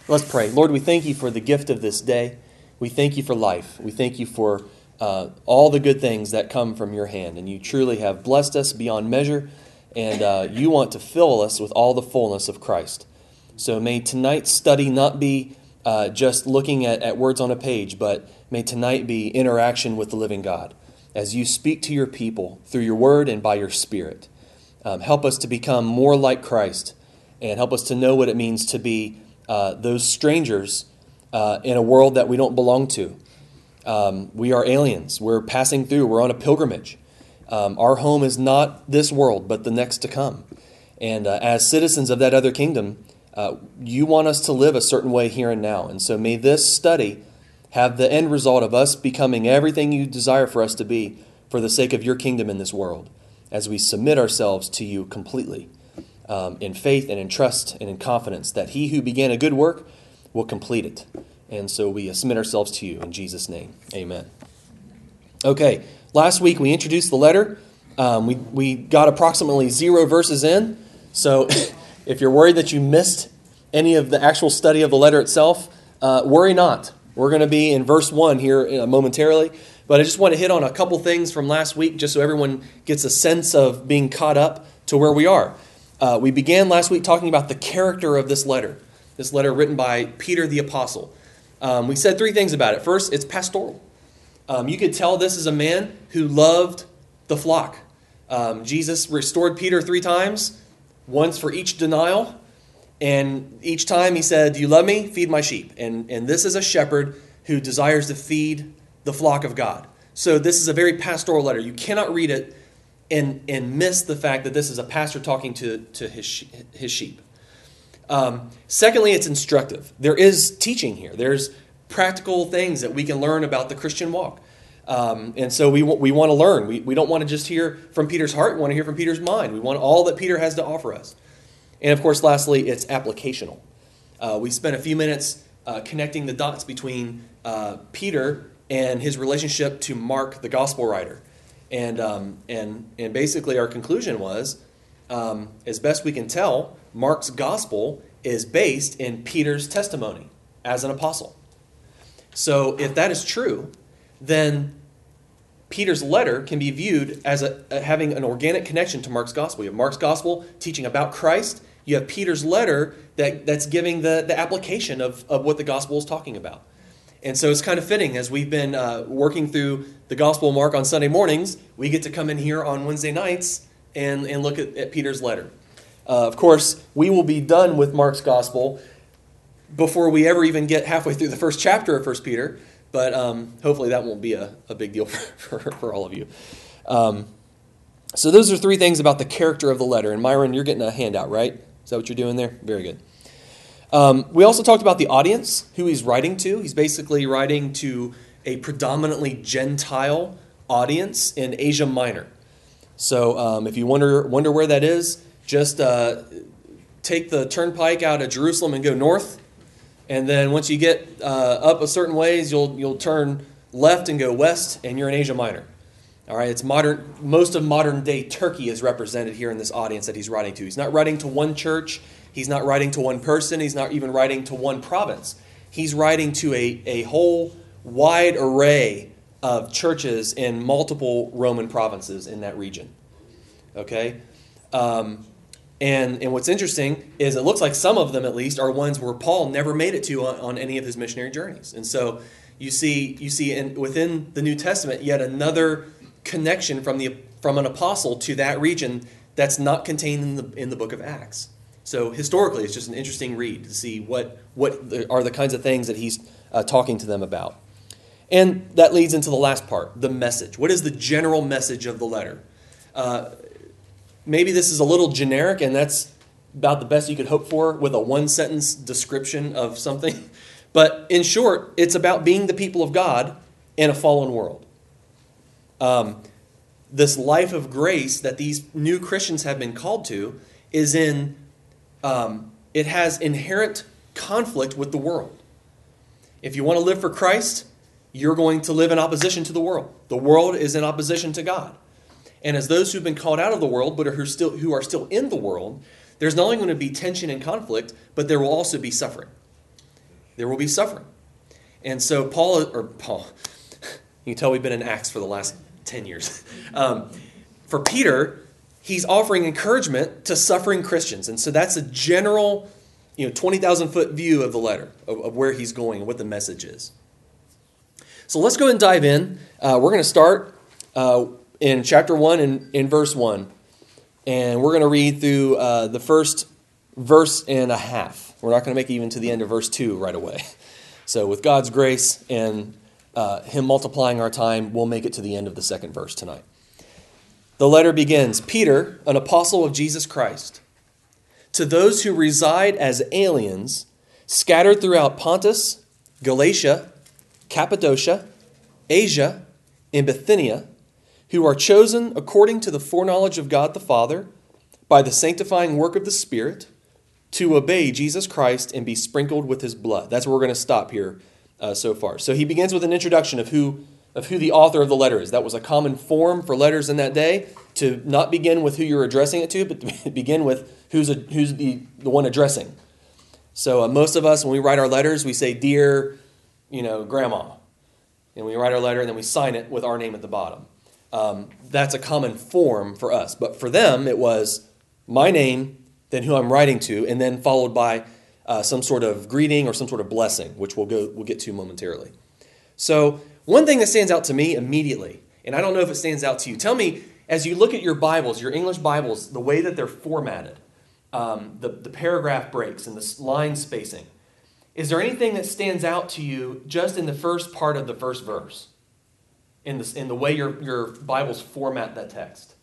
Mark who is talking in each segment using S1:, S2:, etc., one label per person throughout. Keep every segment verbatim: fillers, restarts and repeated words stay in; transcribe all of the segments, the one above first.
S1: Let's pray. Lord, we thank you for the gift of this day. We thank you for life. We thank you for uh, all the good things that come from your hand. And you truly have blessed us beyond measure. And uh, you want to fill us with all the fullness of Christ. So may tonight's study not be uh, just looking at, at words on a page, but may tonight be interaction with the living God as you speak to your people through your word and by your Spirit. Um, help us to become more like Christ and help us to know what it means to be uh, those strangers uh, in a world that we don't belong to. Um, we are aliens. We're passing through. We're on a pilgrimage. Um, our home is not this world, but the next to come. And uh, as citizens of that other kingdom, uh, you want us to live a certain way here and now. And so may this study have the end result of us becoming everything you desire for us to be for the sake of your kingdom in this world, as we submit ourselves to you completely um, in faith and in trust and in confidence that he who began a good work will complete it. And so we submit ourselves to you in Jesus' name. Amen. Okay, last week we introduced the letter. Um, we, we got approximately zero verses in. So if you're worried that you missed any of the actual study of the letter itself, uh, worry not. We're going to be in verse one here momentarily. But I just want to hit on a couple things from last week just so everyone gets a sense of being caught up to where we are. Uh, we began last week talking about the character of this letter. This letter written by Peter the Apostle. Um, we said three things about it. First, it's pastoral. Um, you could tell this is a man who loved the flock. Um, Jesus restored Peter three times, once for each denial. And each time he said, "Do you love me? Feed my sheep." And, and this is a shepherd who desires to feed the flock of God. So this is a very pastoral letter. You cannot read it and, and miss the fact that this is a pastor talking to, to his, his sheep. Um, secondly, it's instructive. There is teaching here. There's practical things that we can learn about the Christian walk. Um, and so we, we want to learn. We, we don't want to just hear from Peter's heart. We want to hear from Peter's mind. We want all that Peter has to offer us. And of course, lastly, it's applicational. Uh, we spent a few minutes uh, connecting the dots between uh, Peter and his relationship to Mark, the gospel writer. And um, and and basically our conclusion was, um, as best we can tell, Mark's gospel is based in Peter's testimony as an apostle. So if that is true, then Peter's letter can be viewed as a, a, having an organic connection to Mark's gospel. You have Mark's gospel teaching about Christ. You have Peter's letter that, that's giving the, the application of, of what the gospel is talking about. And so it's kind of fitting as we've been uh, working through the Gospel of Mark on Sunday mornings, we get to come in here on Wednesday nights and, and look at, at Peter's letter. Uh, of course, we will be done with Mark's gospel before we ever even get halfway through the first chapter of First Peter, but um, hopefully that won't be a, a big deal for, for, for all of you. Um, so those are three things about the character of the letter. And Myron, you're getting a handout, right? Is that what you're doing there? Very good. Um, we also talked about the audience, who he's writing to. He's basically writing to a predominantly Gentile audience in Asia Minor. So um, if you wonder wonder where that is, just uh, take the turnpike out of Jerusalem and go north. And then once you get uh, up a certain ways, you'll you'll turn left and go west, and you're in Asia Minor. All right, it's modern. Most of modern day Turkey is represented here in this audience that he's writing to. He's not writing to one church. He's not writing to one person. He's not even writing to one province. He's writing to a, a whole wide array of churches in multiple Roman provinces in that region. Okay? Um, and, and what's interesting is it looks like some of them, at least, are ones where Paul never made it to on, on any of his missionary journeys. And so you see you see in, within the New Testament yet another connection from the from an apostle to that region that's not contained in the in the book of Acts. So historically, it's just an interesting read to see what, what the, are the kinds of things that he's uh, talking to them about. And that leads into the last part, the message. What is the general message of the letter? Uh, maybe this is a little generic, and that's about the best you could hope for with a one-sentence description of something. But in short, it's about being the people of God in a fallen world. Um, this life of grace that these new Christians have been called to is in... Um, it has inherent conflict with the world. If you want to live for Christ, you're going to live in opposition to the world. The world is in opposition to God. And as those who've been called out of the world, but are still, who are still in the world, there's not only going to be tension and conflict, but there will also be suffering. There will be suffering. And so Paul, or Paul, you can tell we've been in Acts for the last ten years. Um, for Peter, he's offering encouragement to suffering Christians. And so that's a general, you know, twenty thousand foot view of the letter, of, of where he's going and what the message is. So let's go ahead and dive in. Uh, we're going to start uh, in chapter one and in verse one. And we're going to read through uh, the first verse and a half. We're not going to make it even to the end of verse two right away. So with God's grace and uh, him multiplying our time, we'll make it to the end of the second verse tonight. The letter begins, Peter, an apostle of Jesus Christ, to those who reside as aliens, scattered throughout Pontus, Galatia, Cappadocia, Asia, and Bithynia, who are chosen according to the foreknowledge of God the Father, by the sanctifying work of the Spirit, to obey Jesus Christ and be sprinkled with his blood. That's where we're going to stop here uh, so far. So he begins with an introduction of who of who the author of the letter is. That was a common form for letters in that day, to not begin with who you're addressing it to, but to begin with who's a, who's the, the one addressing. So uh, most of us, when we write our letters, we say, Dear, you know, Grandma. And we write our letter and then we sign it with our name at the bottom. Um, that's a common form for us. But for them, it was my name, then who I'm writing to, and then followed by uh, some sort of greeting or some sort of blessing, which we'll go we'll get to momentarily. So one thing that stands out to me immediately, and I don't know if it stands out to you, tell me, as you look at your Bibles, your English Bibles, the way that they're formatted, um, the, the paragraph breaks and the line spacing, is there anything that stands out to you just in the first part of the first verse? In the, in the way your, your Bibles format that text?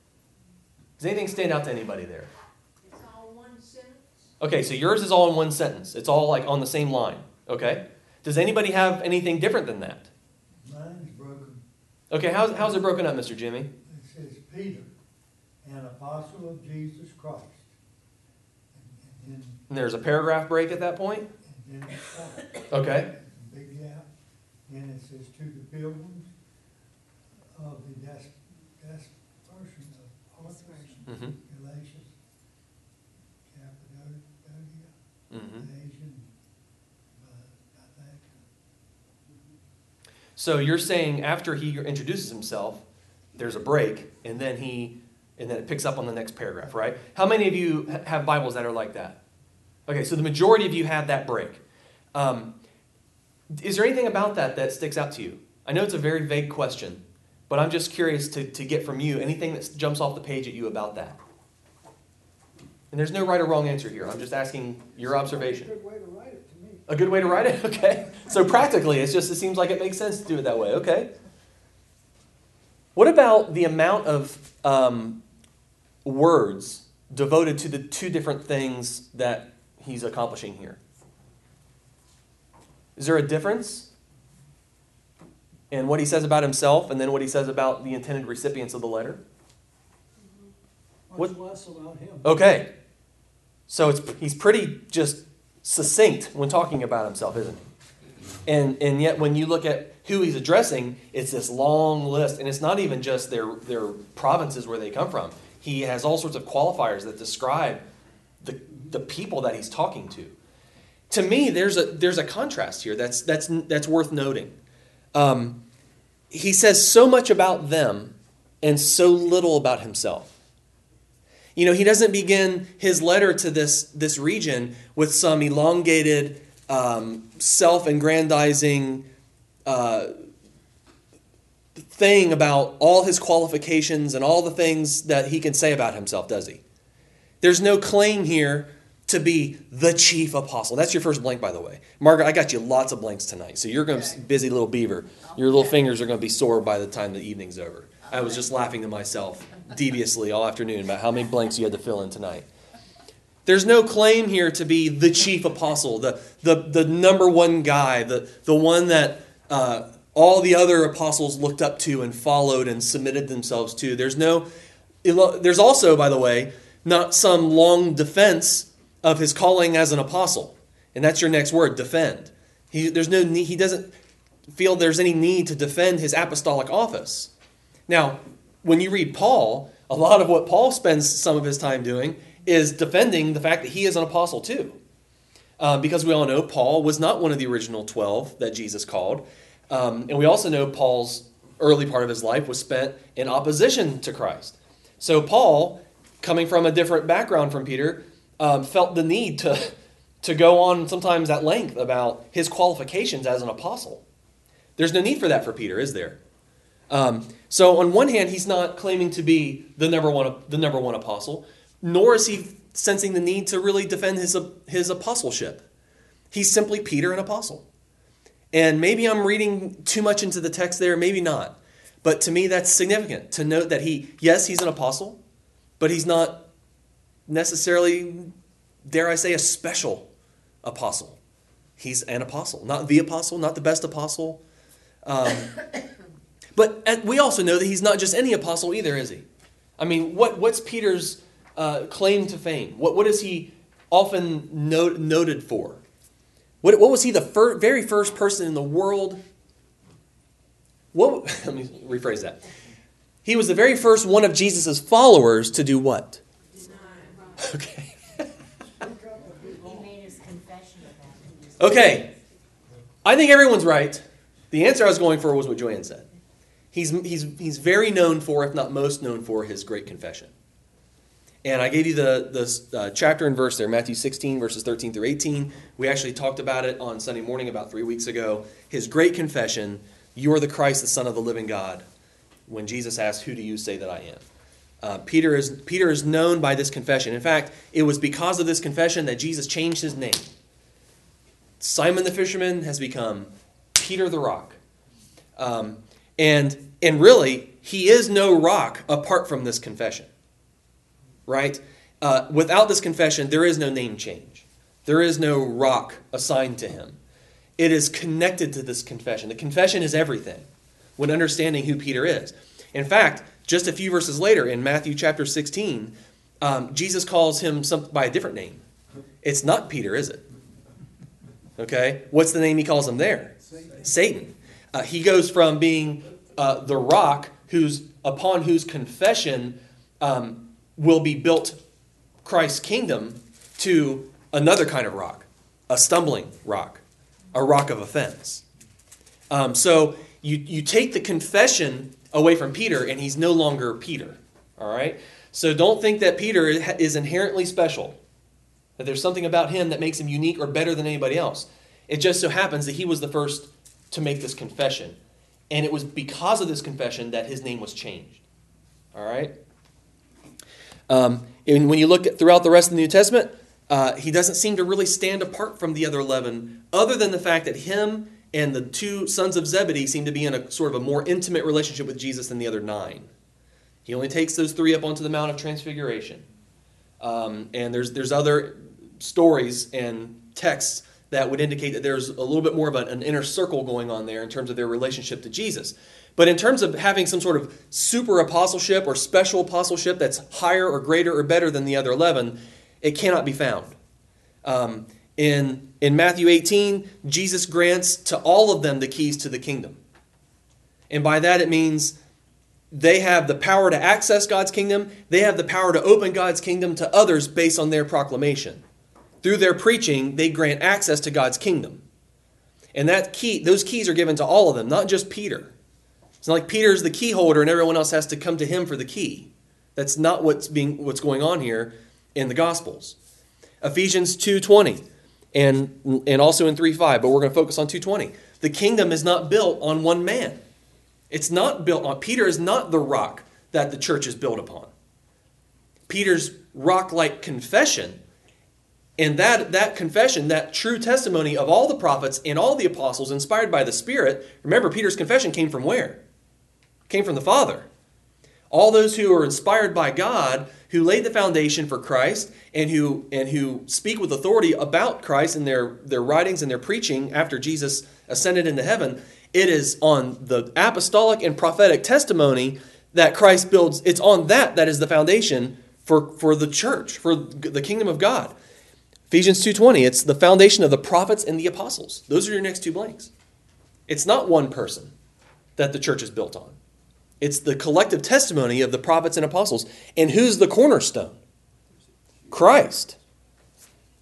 S1: Does anything stand out to anybody there?
S2: It's all one sentence.
S1: Okay, so yours is all in one sentence. It's all like on the same line. Okay? Does anybody have anything different than that?
S3: Mine's broken.
S1: Okay, how's, how's it broken up, Mister Jimmy?
S3: It says Peter, an apostle of Jesus Christ. And, and then,
S1: And there's a paragraph break at that point?
S3: and then it starts.
S1: Okay.
S3: Big gap. Then it says to the pilgrims of the dis- dispersion of Pontus,
S1: Mm-hmm.
S3: Galatia, Cappadocia,
S1: Mm-hmm.
S3: Asian, uh, Bithynia.
S1: So you're saying after he introduces himself, there's a break, and then he, and then it picks up on the next paragraph, right? How many of you ha- have Bibles that are like that? Okay, so the majority of you have that break. Um, is there anything about that that sticks out to you? I know it's a very vague question, but I'm just curious to, to get from you anything that jumps off the page at you about that. And there's no right or wrong answer here. I'm just asking your observation.
S3: A good way to write it to me.
S1: A good way to write it? Okay. So practically, it's just, it seems like it makes sense to do it that way. Okay. What about the amount of um, words devoted to the two different things that he's accomplishing here? Is there a difference in what he says about himself and then what he says about the intended recipients of the letter?
S4: Much less about him.
S1: Okay. So it's he's pretty just succinct when talking about himself, isn't he? And and yet when you look at who he's addressing, it's this long list. And it's not even just their, their provinces where they come from. He has all sorts of qualifiers that describe the, the people that he's talking to. To me, there's a there's a contrast here that's that's that's worth noting. Um, he says so much about them and so little about himself. You know, he doesn't begin his letter to this, this region with some elongated, um, self-aggrandizing uh, thing about all his qualifications and all the things that he can say about himself, does he? There's no claim here to be the chief apostle. That's your first blank, by the way. Margaret, I got you lots of blanks tonight, so you're going to be busy little beaver. Your little fingers are going to be sore by the time the evening's over. I was just laughing to myself deviously all afternoon about how many blanks you had to fill in tonight. There's no claim here to be the chief apostle, the the, the number one guy, the, the one that uh, all the other apostles looked up to and followed and submitted themselves to. There's no. There's also, by the way, not some long defense of his calling as an apostle, and that's your next word, defend. He there's no need, he doesn't feel there's any need to defend his apostolic office. Now, when you read Paul, a lot of what Paul spends some of his time doing is defending the fact that he is an apostle too. uh, because we all know Paul was not one of the original twelve that Jesus called. Um, and we also know Paul's early part of his life was spent in opposition to Christ. So Paul, coming from a different background from Peter, um, felt the need to, to go on sometimes at length about his qualifications as an apostle. There's no need for that for Peter, is there? Um, so on one hand, he's not claiming to be the number one, the number one apostle, nor is he sensing the need to really defend his, his apostleship. He's simply Peter, an apostle. And maybe I'm reading too much into the text there, maybe not. But to me, that's significant to note that he, yes, he's an apostle, but he's not necessarily, dare I say, a special apostle. He's an apostle, not the apostle, not the best apostle. Um, but we also know that he's not just any apostle either, is he? I mean, what, what's Peter's uh, claim to fame? What, what is he often note, noted for? What, what was he the fir- very first person in the world? What, let me rephrase that. He was the very first one of Jesus' followers to do what? Okay.
S4: He made his confession of that.
S1: Okay. I think everyone's right. The answer I was going for was what Joanne said. He's, he's, he's very known for, if not most known for, his great confession. And I gave you the, the uh, chapter and verse there, Matthew sixteen, verses thirteen through eighteen. We actually talked about it on Sunday morning about three weeks ago. His great confession, "You are the Christ, the Son of the living God," when Jesus asked, "Who do you say that I am?" Uh, Peter is Peter is known by this confession. In fact, it was because of this confession that Jesus changed his name. Simon the fisherman has become Peter the rock. Um, and, and really, he is no rock apart from this confession. Right? Uh, without this confession, there is no name change. There is no rock assigned to him. It is connected to this confession. The confession is everything when understanding who Peter is. In fact, just a few verses later in Matthew chapter sixteen, um, Jesus calls him some, by a different name. It's not Peter, is it? Okay? What's the name he calls him there? Satan. Satan. Uh, he goes from being uh, the rock who's upon whose confession um, will be built Christ's kingdom to another kind of rock, a stumbling rock, a rock of offense. Um, so you, you take the confession away from Peter and he's no longer Peter. All right? So don't think that Peter is inherently special, that there's something about him that makes him unique or better than anybody else. It just so happens that he was the first to make this confession. And it was because of this confession that his name was changed. All right? Um, and when you look at throughout the rest of the New Testament, uh, he doesn't seem to really stand apart from the other eleven, other than the fact that him and the two sons of Zebedee seem to be in a sort of a more intimate relationship with Jesus than the other nine. He only takes those three up onto the Mount of Transfiguration. Um, and there's there's other stories and texts that would indicate that there's a little bit more of an, an inner circle going on there in terms of their relationship to Jesus. But in terms of having some sort of super apostleship or special apostleship that's higher or greater or better than the other eleven, it cannot be found. Um, in, in Matthew eighteen, Jesus grants to all of them the keys to the kingdom. And by that it means they have the power to access God's kingdom. They have the power to open God's kingdom to others based on their proclamation. Through their preaching, they grant access to God's kingdom. And that key, those keys are given to all of them, not just Peter. It's not like Peter's the key holder and everyone else has to come to him for the key. That's not what's being what's going on here in the Gospels. Ephesians two twenty and, and also in three five, but we're going to focus on two twenty. The kingdom is not built on one man. It's not built on, Peter is not the rock that the church is built upon. Peter's rock-like confession, and that, that confession, that true testimony of all the prophets and all the apostles inspired by the Spirit, remember Peter's confession came from where? Came from the Father. All those who are inspired by God, who laid the foundation for Christ, and who and who speak with authority about Christ in their, their writings and their preaching after Jesus ascended into heaven, it is on the apostolic and prophetic testimony that Christ builds. It's on that that is the foundation for, for the church, for the kingdom of God. Ephesians two twenty, it's the foundation of the prophets and the apostles. Those are your next two blanks. It's not one person that the church is built on. It's the collective testimony of the prophets and apostles. And who's the cornerstone? Christ.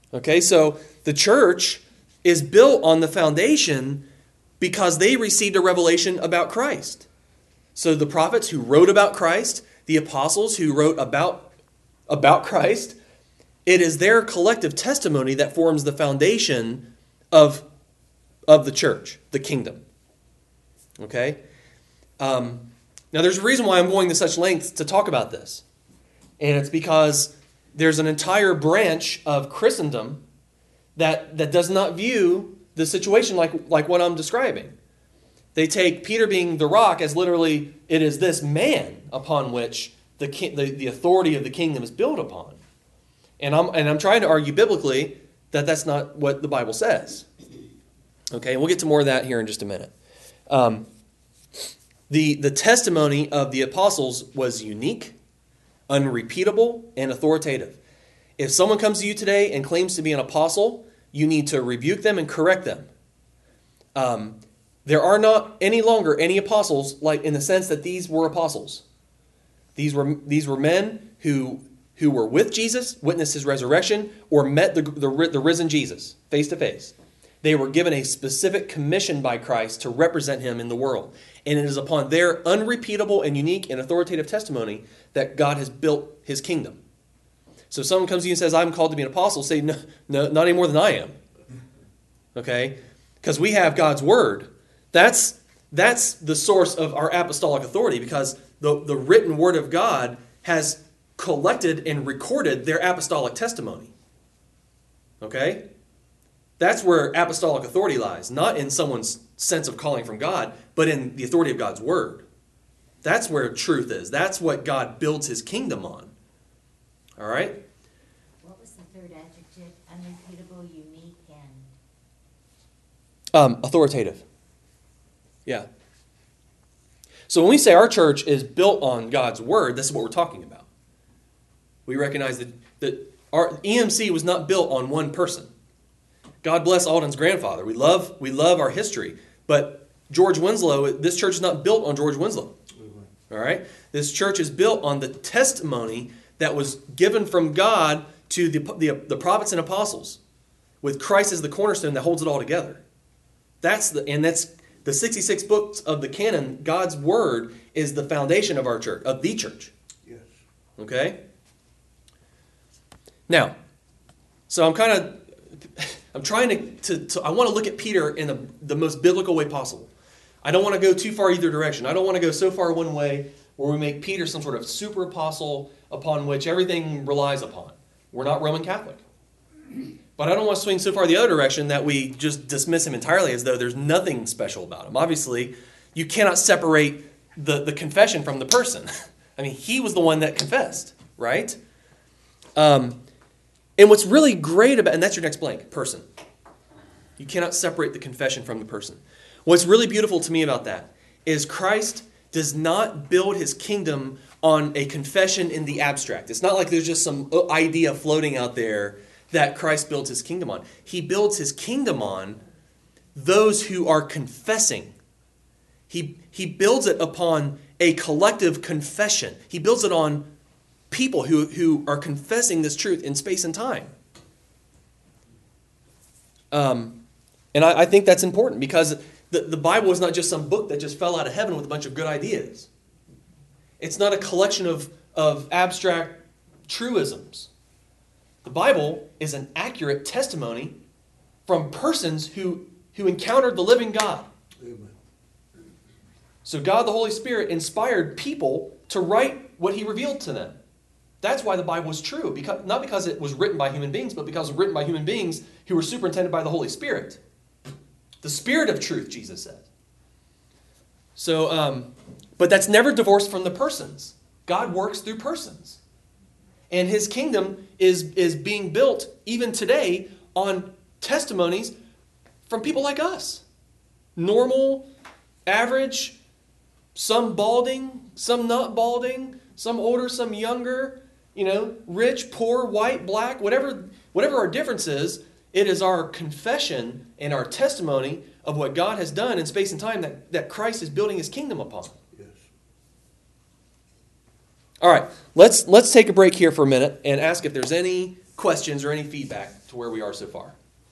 S1: Okay, so the church is built on the foundation because they received a revelation about Christ. So the prophets who wrote about Christ, the apostles who wrote about, about Christ, it is their collective testimony that forms the foundation of, of the church, the kingdom. Okay? Um, now there's a reason why I'm going to such lengths to talk about this. And it's because there's an entire branch of Christendom that, that does not view the situation like, like what I'm describing. They take Peter being the rock as literally it is this man upon which the, the, the authority of the kingdom is built upon. And I'm, and I'm trying to argue biblically that that's not what the Bible says. Okay, and we'll get to more of that here in just a minute. Um, the, the testimony of the apostles was unique, unrepeatable, and authoritative. If someone comes to you today and claims to be an apostle, you need to rebuke them and correct them. Um, there are not any longer any apostles, like in the sense that these were apostles. These were these were men who who were with Jesus, witnessed his resurrection, or met the, the, the risen Jesus face to face. They were given a specific commission by Christ to represent him in the world. And it is upon their unrepeatable and unique and authoritative testimony that God has built his kingdom. So if someone comes to you and says, I'm called to be an apostle, say, no, no not any more than I am. Okay? Because we have God's word. That's, that's the source of our apostolic authority, because the, the written word of God has collected and recorded their apostolic testimony. Okay? That's where apostolic authority lies, not in someone's sense of calling from God, but in the authority of God's word. That's where truth is. That's what God builds his kingdom on. All right?
S4: What was the third adjective? Unrepeatable, unique, and...
S1: Um, authoritative. Yeah. So when we say our church is built on God's word, this is what we're talking about. We recognize that, that our E M C was not built on one person. God bless Alden's grandfather. We love, we love our history. But George Winslow, this church is not built on George Winslow. All right? This church is built on the testimony that was given from God to the, the, the prophets and apostles, with Christ as the cornerstone that holds it all together. That's the and that's the sixty-six books of the canon. God's word is the foundation of our church, of the church.
S5: Yes.
S1: Okay? Now, so I'm kind of I'm trying to, to, to I want to look at Peter in the, the most biblical way possible. I don't want to go too far either direction. I don't want to go so far one way where we make Peter some sort of super apostle upon which everything relies upon. We're not Roman Catholic. But I don't want to swing so far the other direction that we just dismiss him entirely as though there's nothing special about him. Obviously, you cannot separate the, the confession from the person. I mean, he was the one that confessed, right? Um, and what's really great about, and that's your next blank, person. You cannot separate the confession from the person. What's really beautiful to me about that is Christ does not build his kingdom on a confession in the abstract. It's not like there's just some idea floating out there that Christ builds his kingdom on. He builds his kingdom on those who are confessing. He, he builds it upon a collective confession. He builds it on people who, who are confessing this truth in space and time. Um, and I, I think that's important because the, the Bible is not just some book that just fell out of heaven with a bunch of good ideas. It's not a collection of, of abstract truisms. The Bible is an accurate testimony from persons who, who encountered the living God.
S5: Amen.
S1: So God the Holy Spirit inspired people to write what he revealed to them. That's why the Bible is true. Because, not because it was written by human beings, but because it was written by human beings who were superintended by the Holy Spirit. The Spirit of truth, Jesus said. So, um, but that's never divorced from the persons. God works through persons. And his kingdom is, is being built even today on testimonies from people like us. Normal, average, some balding, some not balding, some older, some younger, you know, rich, poor, white, black, whatever, whatever our difference is, it is our confession and our testimony of what God has done in space and time that, that Christ is building his kingdom upon.
S5: Yes.
S1: All right, let's let's take a break here for a minute and ask if there's any questions or any feedback to where we are so far?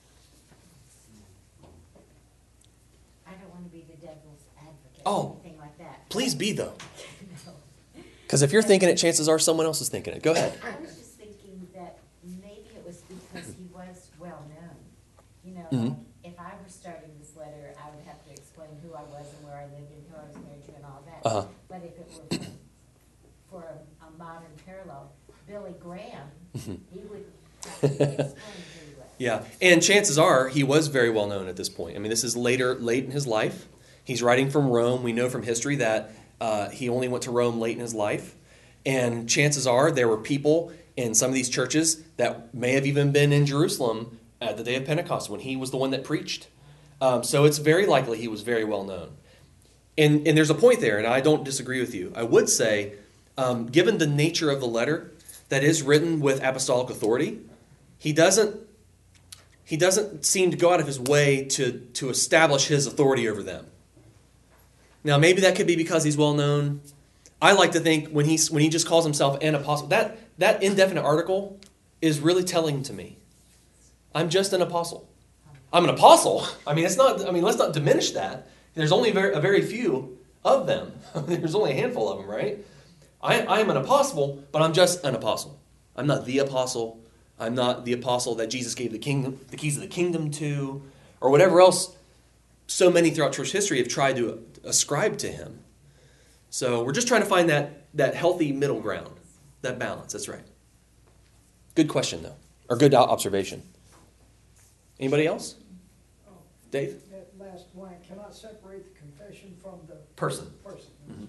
S4: I don't want to be the devil's advocate
S1: Oh.
S4: or anything like that.
S1: Please be, though.
S4: No.
S1: Because if you're thinking it, chances are someone else is thinking it. Go ahead.
S4: I was just thinking that maybe it was because he was well-known. You know,
S1: Mhm.
S4: like, if I were starting this letter, I would have to explain who I was and where I lived and who I was married to and all that.
S1: Uh-huh.
S4: But if it were for, for a, a modern parallel, Billy Graham, he would have to explain who he was.
S1: Yeah, and chances are he was very well known at this point. I mean, this is later, late in his life. He's writing from Rome. We know from history that uh, he only went to Rome late in his life. And chances are there were people in some of these churches that may have even been in Jerusalem at the day of Pentecost when he was the one that preached. Um, so it's very likely he was very well known. And, and there's a point there, and I don't disagree with you. I would say, um, given the nature of the letter that is written with apostolic authority, he doesn't he doesn't seem to go out of his way to, to establish his authority over them. Now, maybe that could be because he's well known. I like to think when he when he just calls himself an apostle, that that indefinite article is really telling to me. I'm just an apostle. I'm an apostle. I mean, it's not. I mean, let's not diminish that. There's only a very, a very few of them. There's only a handful of them, right? I, I am an apostle, but I'm just an apostle. I'm not the apostle. I'm not the apostle that Jesus gave the kingdom, the keys of the kingdom to, or whatever else so many throughout church history have tried to ascribe to him. So we're just trying to find that, that healthy middle ground, that balance. That's right. Good question, though, or good observation. Anybody else? Dave?
S5: That last line, cannot separate the confession from the
S1: Person.
S5: person.
S1: Mm-hmm.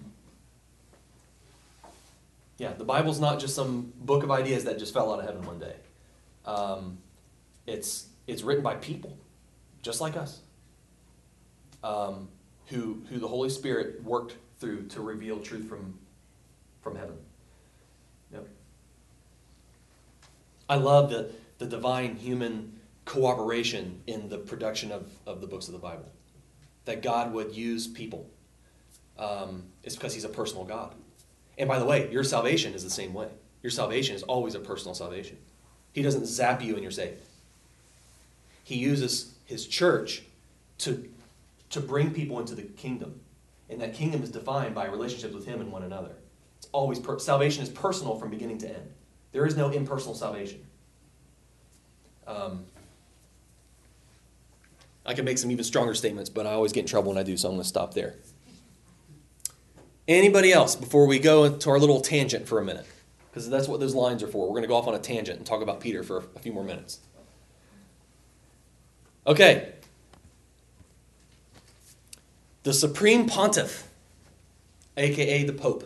S1: Yeah, the Bible's not just some book of ideas that just fell out of heaven one day. Um, it's it's written by people, just like us, um, who who the Holy Spirit worked through to reveal truth from from heaven. Yep. I love the the divine human cooperation in the production of, of the books of the Bible. That God would use people. Um, it's because he's a personal God. And by the way, your salvation is the same way. Your salvation is always a personal salvation. He doesn't zap you and you're saved. He uses his church to, to bring people into the kingdom. And that kingdom is defined by relationships with him and one another. It's always per- salvation is personal from beginning to end. There is no impersonal salvation. Um, I can make some even stronger statements, but I always get in trouble when I do, so I'm going to stop there. Anybody else before we go into our little tangent for a minute? Because that's what those lines are for. We're going to go off on a tangent and talk about Peter for a few more minutes. Okay. The Supreme Pontiff, a k a the Pope.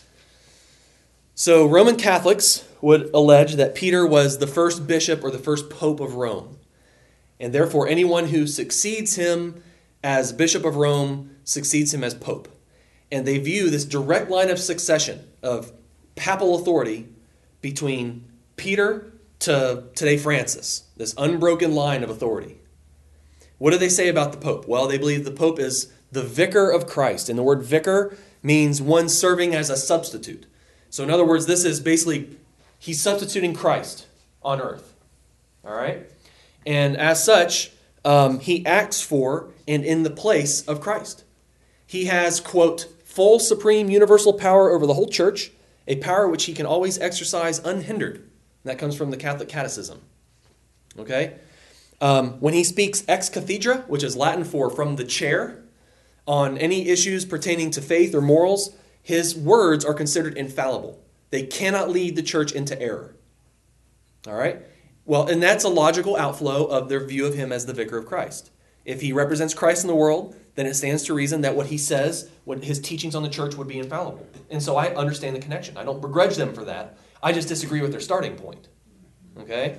S1: So Roman Catholics would allege that Peter was the first bishop or the first pope of Rome. And therefore anyone who succeeds him as Bishop of Rome succeeds him as Pope. And they view this direct line of succession of papal authority between Peter to today Francis, this unbroken line of authority. What do they say about the Pope? Well, they believe the Pope is the vicar of Christ. And the word vicar means one serving as a substitute. So in other words, this is basically, he's substituting Christ on earth. All right? And as such, um, he acts for and in the place of Christ. He has, quote, full, supreme, universal power over the whole church, a power which he can always exercise unhindered. And that comes from the Catholic Catechism. Okay? Um, when he speaks ex cathedra, which is Latin for from the chair, on any issues pertaining to faith or morals, his words are considered infallible. They cannot lead the church into error. All right? Well, and that's a logical outflow of their view of him as the vicar of Christ. If he represents Christ in the world, then it stands to reason that what he says, what his teachings on the church would be infallible. And so I understand the connection. I don't begrudge them for that. I just disagree with their starting point. Okay?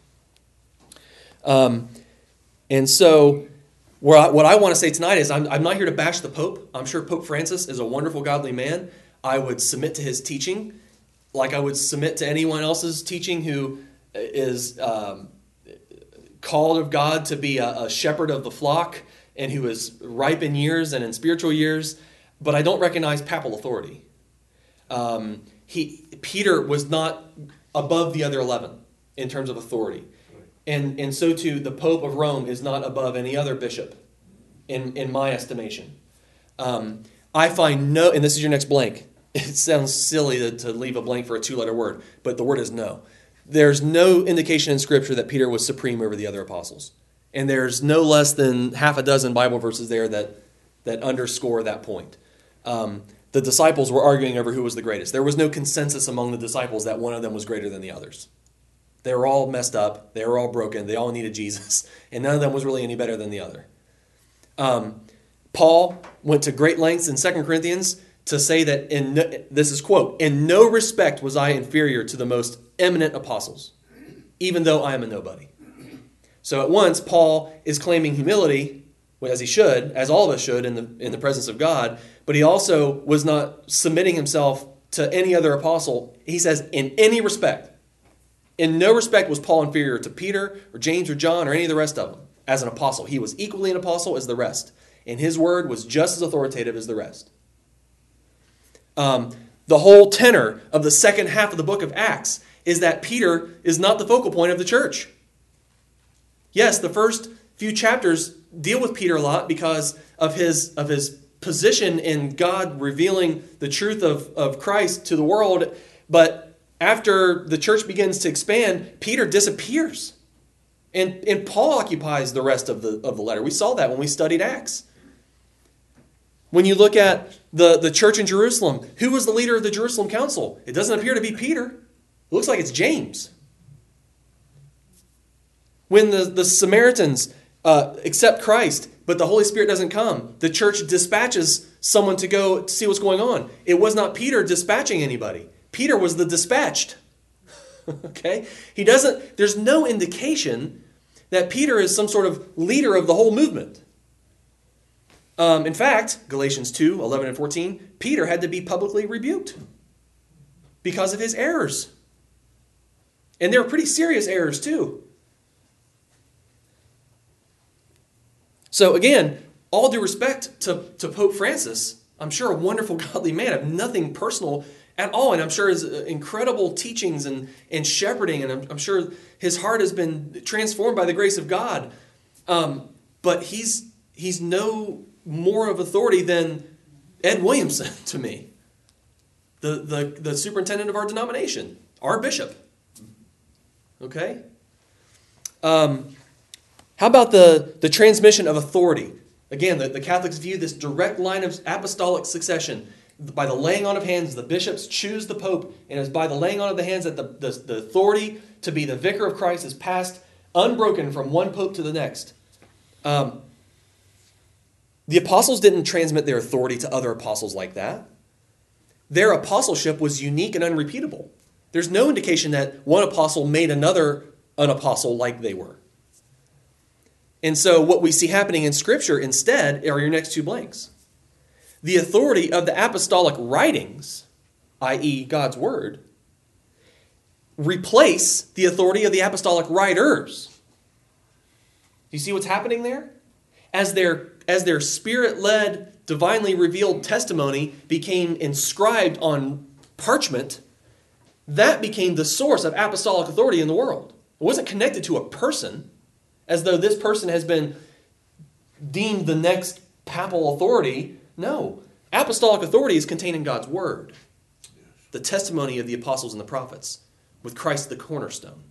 S1: Um, and so where I, what I want to say tonight is I'm, I'm not here to bash the Pope. I'm sure Pope Francis is a wonderful, godly man. I would submit to his teaching like I would submit to anyone else's teaching who is um, called of God to be a, a shepherd of the flock and who is ripe in years and in spiritual years, but I don't recognize papal authority. Um, he Peter was not above the other eleven in terms of authority. And, and so too, the Pope of Rome is not above any other bishop, in, in my estimation. Um, I find no, and this is your next blank. It sounds silly to, to leave a blank for a two-letter word, but the word is no. There's no indication in Scripture that Peter was supreme over the other apostles. And there's no less than half a dozen Bible verses there that, that underscore that point. Um, the disciples were arguing over who was the greatest. There was no consensus among the disciples that one of them was greater than the others. They were all messed up. They were all broken. They all needed Jesus. And none of them was really any better than the other. Um, Paul went to great lengths in Second Corinthians to say that, in no, this is quote, in no respect was I inferior to the most eminent apostles, even though I am a nobody. So at once, Paul is claiming humility, as he should, as all of us should in the, in the presence of God, but he also was not submitting himself to any other apostle. He says, in any respect. In no respect was Paul inferior to Peter or James or John or any of the rest of them as an apostle. He was equally an apostle as the rest. And his word was just as authoritative as the rest. Um, the whole tenor of the second half of the book of Acts is that Peter is not the focal point of the church. Yes, the first few chapters deal with Peter a lot because of his, of his position in God revealing the truth of, of Christ to the world. But after the church begins to expand, Peter disappears. And, and Paul occupies the rest of the, of the letter. We saw that when we studied Acts. When you look at the, the church in Jerusalem, who was the leader of the Jerusalem council? It doesn't appear to be Peter. It looks like it's James. When the, the Samaritans uh, accept Christ, but the Holy Spirit doesn't come, the church dispatches someone to go see what's going on. It was not Peter dispatching anybody. Peter was the dispatched. Okay? He doesn't, there's no indication that Peter is some sort of leader of the whole movement. Um, in fact, Galatians two, eleven and fourteen, Peter had to be publicly rebuked because of his errors. And they were pretty serious errors too. So again, all due respect to, to Pope Francis, I'm sure a wonderful godly man. I have nothing personal at all. And I'm sure his incredible teachings and, and shepherding, and I'm, I'm sure his heart has been transformed by the grace of God. Um, but he's he's no more of authority than Ed Williamson to me, the, the, the superintendent of our denomination, our bishop. Okay? Um, how about the, the transmission of authority? Again, the, the Catholics view this direct line of apostolic succession. By the laying on of hands, the bishops choose the Pope, and it's by the laying on of the hands that the, the, the authority to be the vicar of Christ is passed unbroken from one Pope to the next. Um, the apostles didn't transmit their authority to other apostles like that. Their apostleship was unique and unrepeatable. There's no indication that one apostle made another an apostle like they were. And so what we see happening in Scripture instead are your next two blanks. The authority of the apostolic writings, that is God's word, replace the authority of the apostolic writers. Do you see what's happening there? As their, as their spirit-led, divinely revealed testimony became inscribed on parchment, that became the source of apostolic authority in the world. It wasn't connected to a person, as though this person has been deemed the next papal authority. No. Apostolic authority is contained in God's word. The testimony of the apostles and the prophets, with Christ the cornerstone.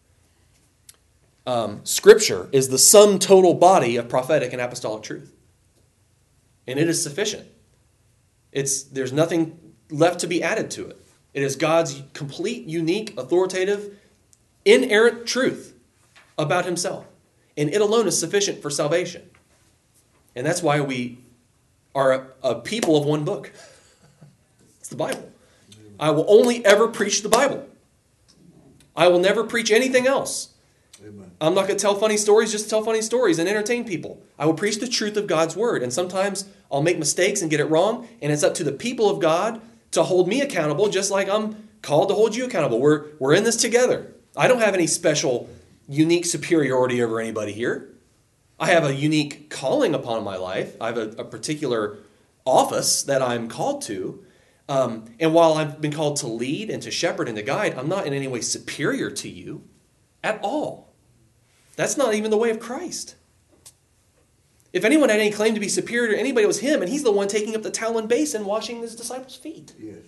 S1: Um, Scripture is the sum total body of prophetic and apostolic truth. And it is sufficient. It's, there's nothing left to be added to it. It is God's complete, unique, authoritative, inerrant truth about himself. And it alone is sufficient for salvation. And that's why we are a, a people of one book. It's the Bible. I will only ever preach the Bible. I will never preach anything else. Amen. I'm not going to tell funny stories just to tell funny stories and entertain people. I will preach the truth of God's word. And sometimes I'll make mistakes and get it wrong. And it's up to the people of God to hold me accountable, just like I'm called to hold you accountable. We're, we're in this together. I don't have any special, unique superiority over anybody here. I have a unique calling upon my life. I have a, a particular office that I'm called to. Um, and while I've been called to lead and to shepherd and to guide, I'm not in any way superior to you. at all. That's not even the way of Christ. If anyone had any claim to be superior to anybody, it was him, and he's the one taking up the towel and basin, washing his disciples' feet.
S6: Yes.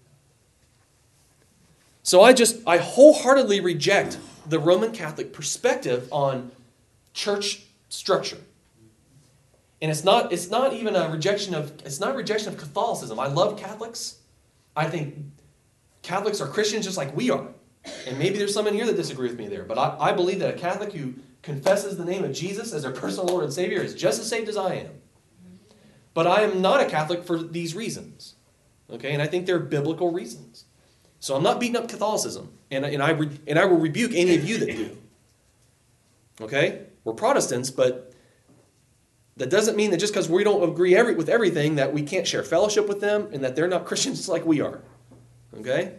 S1: So I just, I wholeheartedly reject the Roman Catholic perspective on church structure. And it's not, it's not even a rejection of, it's not a rejection of Catholicism. I love Catholics. I think Catholics are Christians just like we are. And maybe there's some in here that disagree with me there. But I, I believe that a Catholic who confesses the name of Jesus as their personal Lord and Savior is just as saved as I am. But I am not a Catholic for these reasons. Okay, and I think they're biblical reasons. So I'm not beating up Catholicism. And, and, I, re, and I will rebuke any of you that do. Okay? We're Protestants, but that doesn't mean that just because we don't agree every, with everything that we can't share fellowship with them and that they're not Christians like we are. Okay?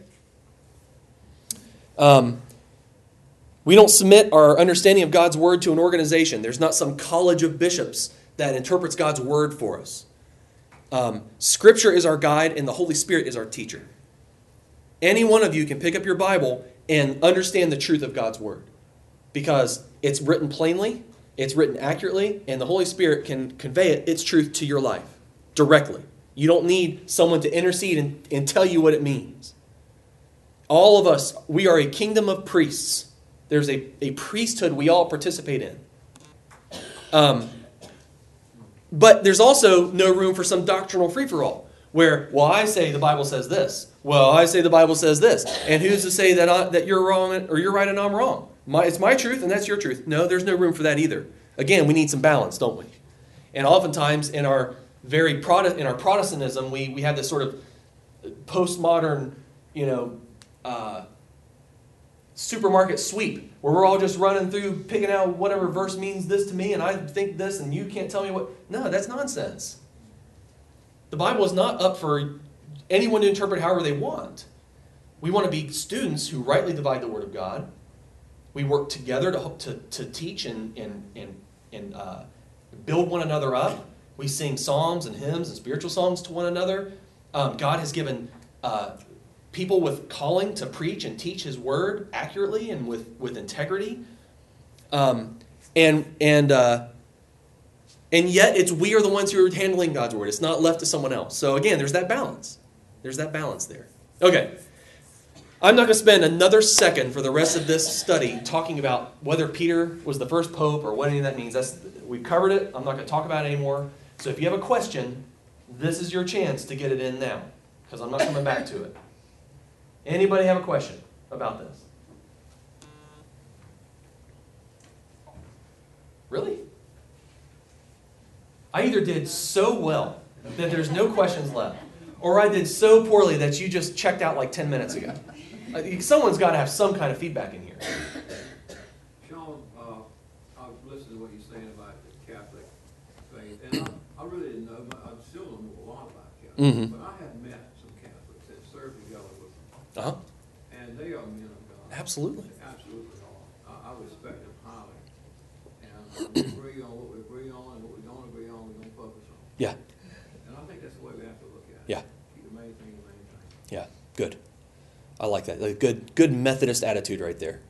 S1: Um, we don't submit our understanding of God's word to an organization. There's not some college of bishops that interprets God's word for us. Um, Scripture is our guide and the Holy Spirit is our teacher. Any one of you can pick up your Bible and understand the truth of God's word because it's written plainly, it's written accurately, and the Holy Spirit can convey it, its truth to your life directly. You don't need someone to intercede and, and tell you what it means. All of us, we are a kingdom of priests. There's a, a priesthood we all participate in. Um, but there's also no room for some doctrinal free-for-all where, well, I say the Bible says this. Well, I say the Bible says this. And who's to say that I, that you're wrong or you're right and I'm wrong? My, it's my truth and that's your truth. No, there's no room for that either. Again, we need some balance, don't we? And oftentimes in our very Protest, in our Protestantism, we, we have this sort of postmodern, you know, uh, supermarket sweep where we're all just running through picking out whatever verse means this to me and I think this and you can't tell me what. No, that's nonsense. The Bible is not up for anyone to interpret however they want. We want to be students who rightly divide the Word of God. We work together to to, to teach and and and, and uh, build one another up. We sing psalms and hymns and spiritual songs to one another. Um, God has given uh, people with calling to preach and teach His Word accurately and with with integrity. Um, and and uh, and yet it's we are the ones who are handling God's Word. It's not left to someone else. So again, there's that balance. There's that balance there. Okay. I'm not going to spend another second for the rest of this study talking about whether Peter was the first pope or what any of that means. That's, we've covered it. I'm not going to talk about it anymore. So if you have a question, this is your chance to get it in now because I'm not coming back to it. Anybody have a question about this? Really? I either did so well that there's no questions left, or I did so poorly that you just checked out like ten minutes ago. Someone's got to have some kind of feedback in here.
S7: Sean, uh, I was listening to what you're saying about the Catholic faith, and I, I really didn't know, I still don't know a lot about Catholics,
S1: Mm-hmm.
S7: but I have met some Catholics that served together with them,
S1: Uh-huh.
S7: and they are men of God.
S1: Absolutely.
S7: They absolutely are. I, I respect them highly. And we agree on what we agree on, and what we don't agree on, we don't focus on.
S1: Yeah.
S7: And I think that's the way we have to look at it.
S1: Yeah.
S7: Keep the main thing the main thing.
S1: Yeah. Good. I like that. A good, good Methodist attitude right there.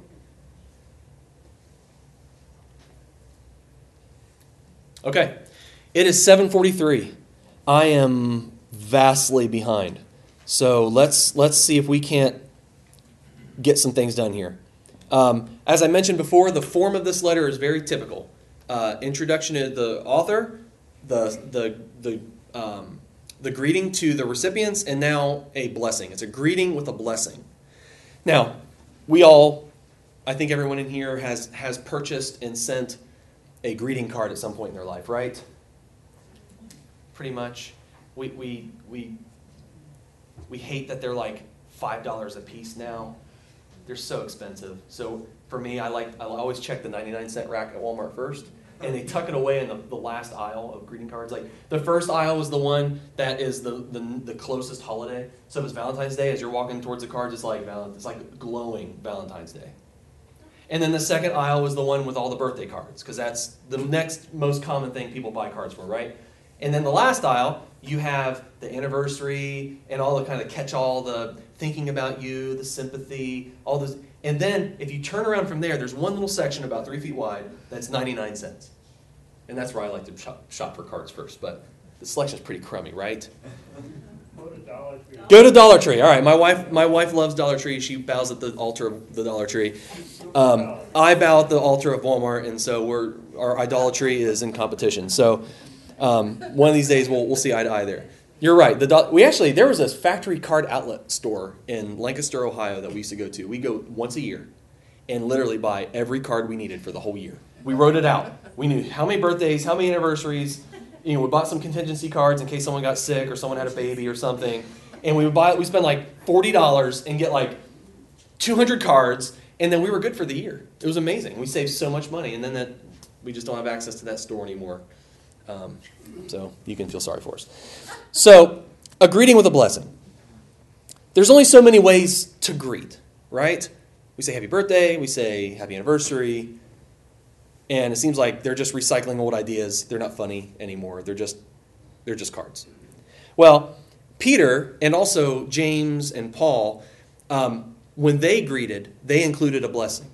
S1: Okay. It is seven forty-three. I am vastly behind. So let's let's see if we can't get some things done here. Um, as I mentioned before, the form of this letter is very typical. Uh, introduction to the author, the the the um, the greeting to the recipients, and now a blessing. It's a greeting with a blessing. Now, we all, I think everyone in here has has purchased and sent a greeting card at some point in their life, right? Pretty much. We we we we hate that they're like five dollars a piece now. They're so expensive. So for me, I like I always check the ninety-nine cent rack at Walmart first, and they tuck it away in the, the last aisle of greeting cards. Like the first aisle is the one that is the, the the closest holiday. So if it's Valentine's Day, as you're walking towards the cards, it's like Valentine's, it's like glowing Valentine's Day. And then the second aisle is the one with all the birthday cards, because that's the next most common thing people buy cards for, right? And then the last aisle, you have the anniversary and all the kind of catch-all, the thinking about you, the sympathy, all those. And then if you turn around from there, there's one little section about three feet wide that's ninety-nine cents. And that's where I like to shop, shop for cards first. But the selection is pretty crummy, right?
S5: Go to Dollar Tree.
S1: Go to Dollar Tree. All right, my wife my wife loves Dollar Tree. She bows at the altar of the Dollar Tree. Um, I bow at the altar of Walmart, and so we're our idolatry is in competition. So um, one of these days we'll we'll see eye to eye there. You're right. The we actually there was a factory card outlet store in Lancaster, Ohio that we used to go to. We go once a year, and literally buy every card we needed for the whole year. We wrote it out. We knew how many birthdays, how many anniversaries. You know, we bought some contingency cards in case someone got sick or someone had a baby or something. And we would buy we spend like forty dollars and get like two hundred cards, and then we were good for the year. It was amazing. We saved so much money, and then that we just don't have access to that store anymore. Um, so you can feel sorry for us. So, a greeting with a blessing. There's only so many ways to greet, right? We say happy birthday, we say happy anniversary, and it seems like they're just recycling old ideas. They're not funny anymore. They're just they're just cards. Well, Peter and also James and Paul, um, when they greeted, they included a blessing.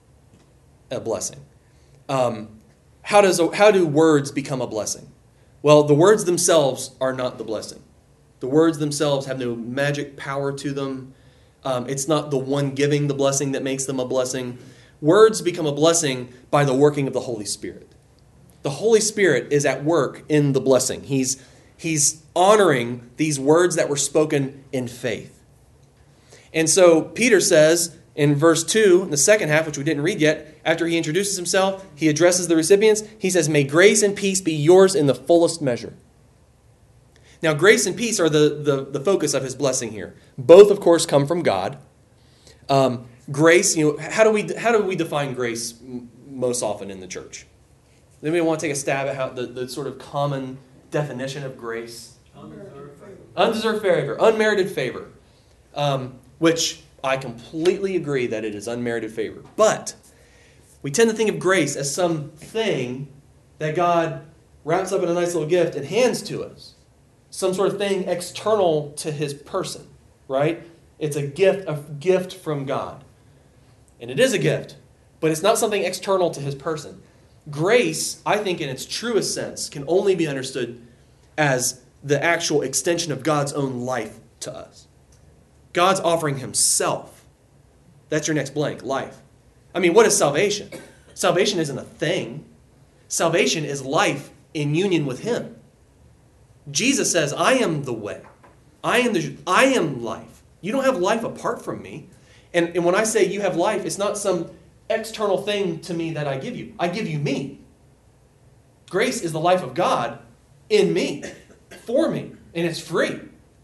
S1: A blessing. Um, how does how do words become a blessing? Well, the words themselves are not the blessing. The words themselves have no magic power to them. Um, it's not the one giving the blessing that makes them a blessing. Words become a blessing by the working of the Holy Spirit. The Holy Spirit is at work in the blessing. He's He's honoring these words that were spoken in faith. And so Peter says in verse two, in the second half, which we didn't read yet, after he introduces himself, he addresses the recipients. He says, "May grace and peace be yours in the fullest measure." Now, grace and peace are the, the, the focus of his blessing here. Both, of course, come from God. Um, grace, you know, how do we how do we define grace m- most often in the church? Anybody want to take a stab at how the, the sort of common definition of grace?
S7: Undeserved favor.
S1: Undeserved favor, unmerited favor, um, which I completely agree that it is unmerited favor. But we tend to think of grace as something that God wraps up in a nice little gift and hands to us. Some sort of thing external to his person, right? It's a gift, a gift from God. And it is a gift, but it's not something external to his person. Grace, I think in its truest sense, can only be understood as the actual extension of God's own life to us. God's offering himself. That's your next blank, life. I mean, what is salvation? Salvation isn't a thing. Salvation is life in union with him. Jesus says, "I am the way. I am the I am life. You don't have life apart from me." And, and when I say you have life, it's not some external thing to me that I give you. I give you me. Grace is the life of God in me, for me, and it's free.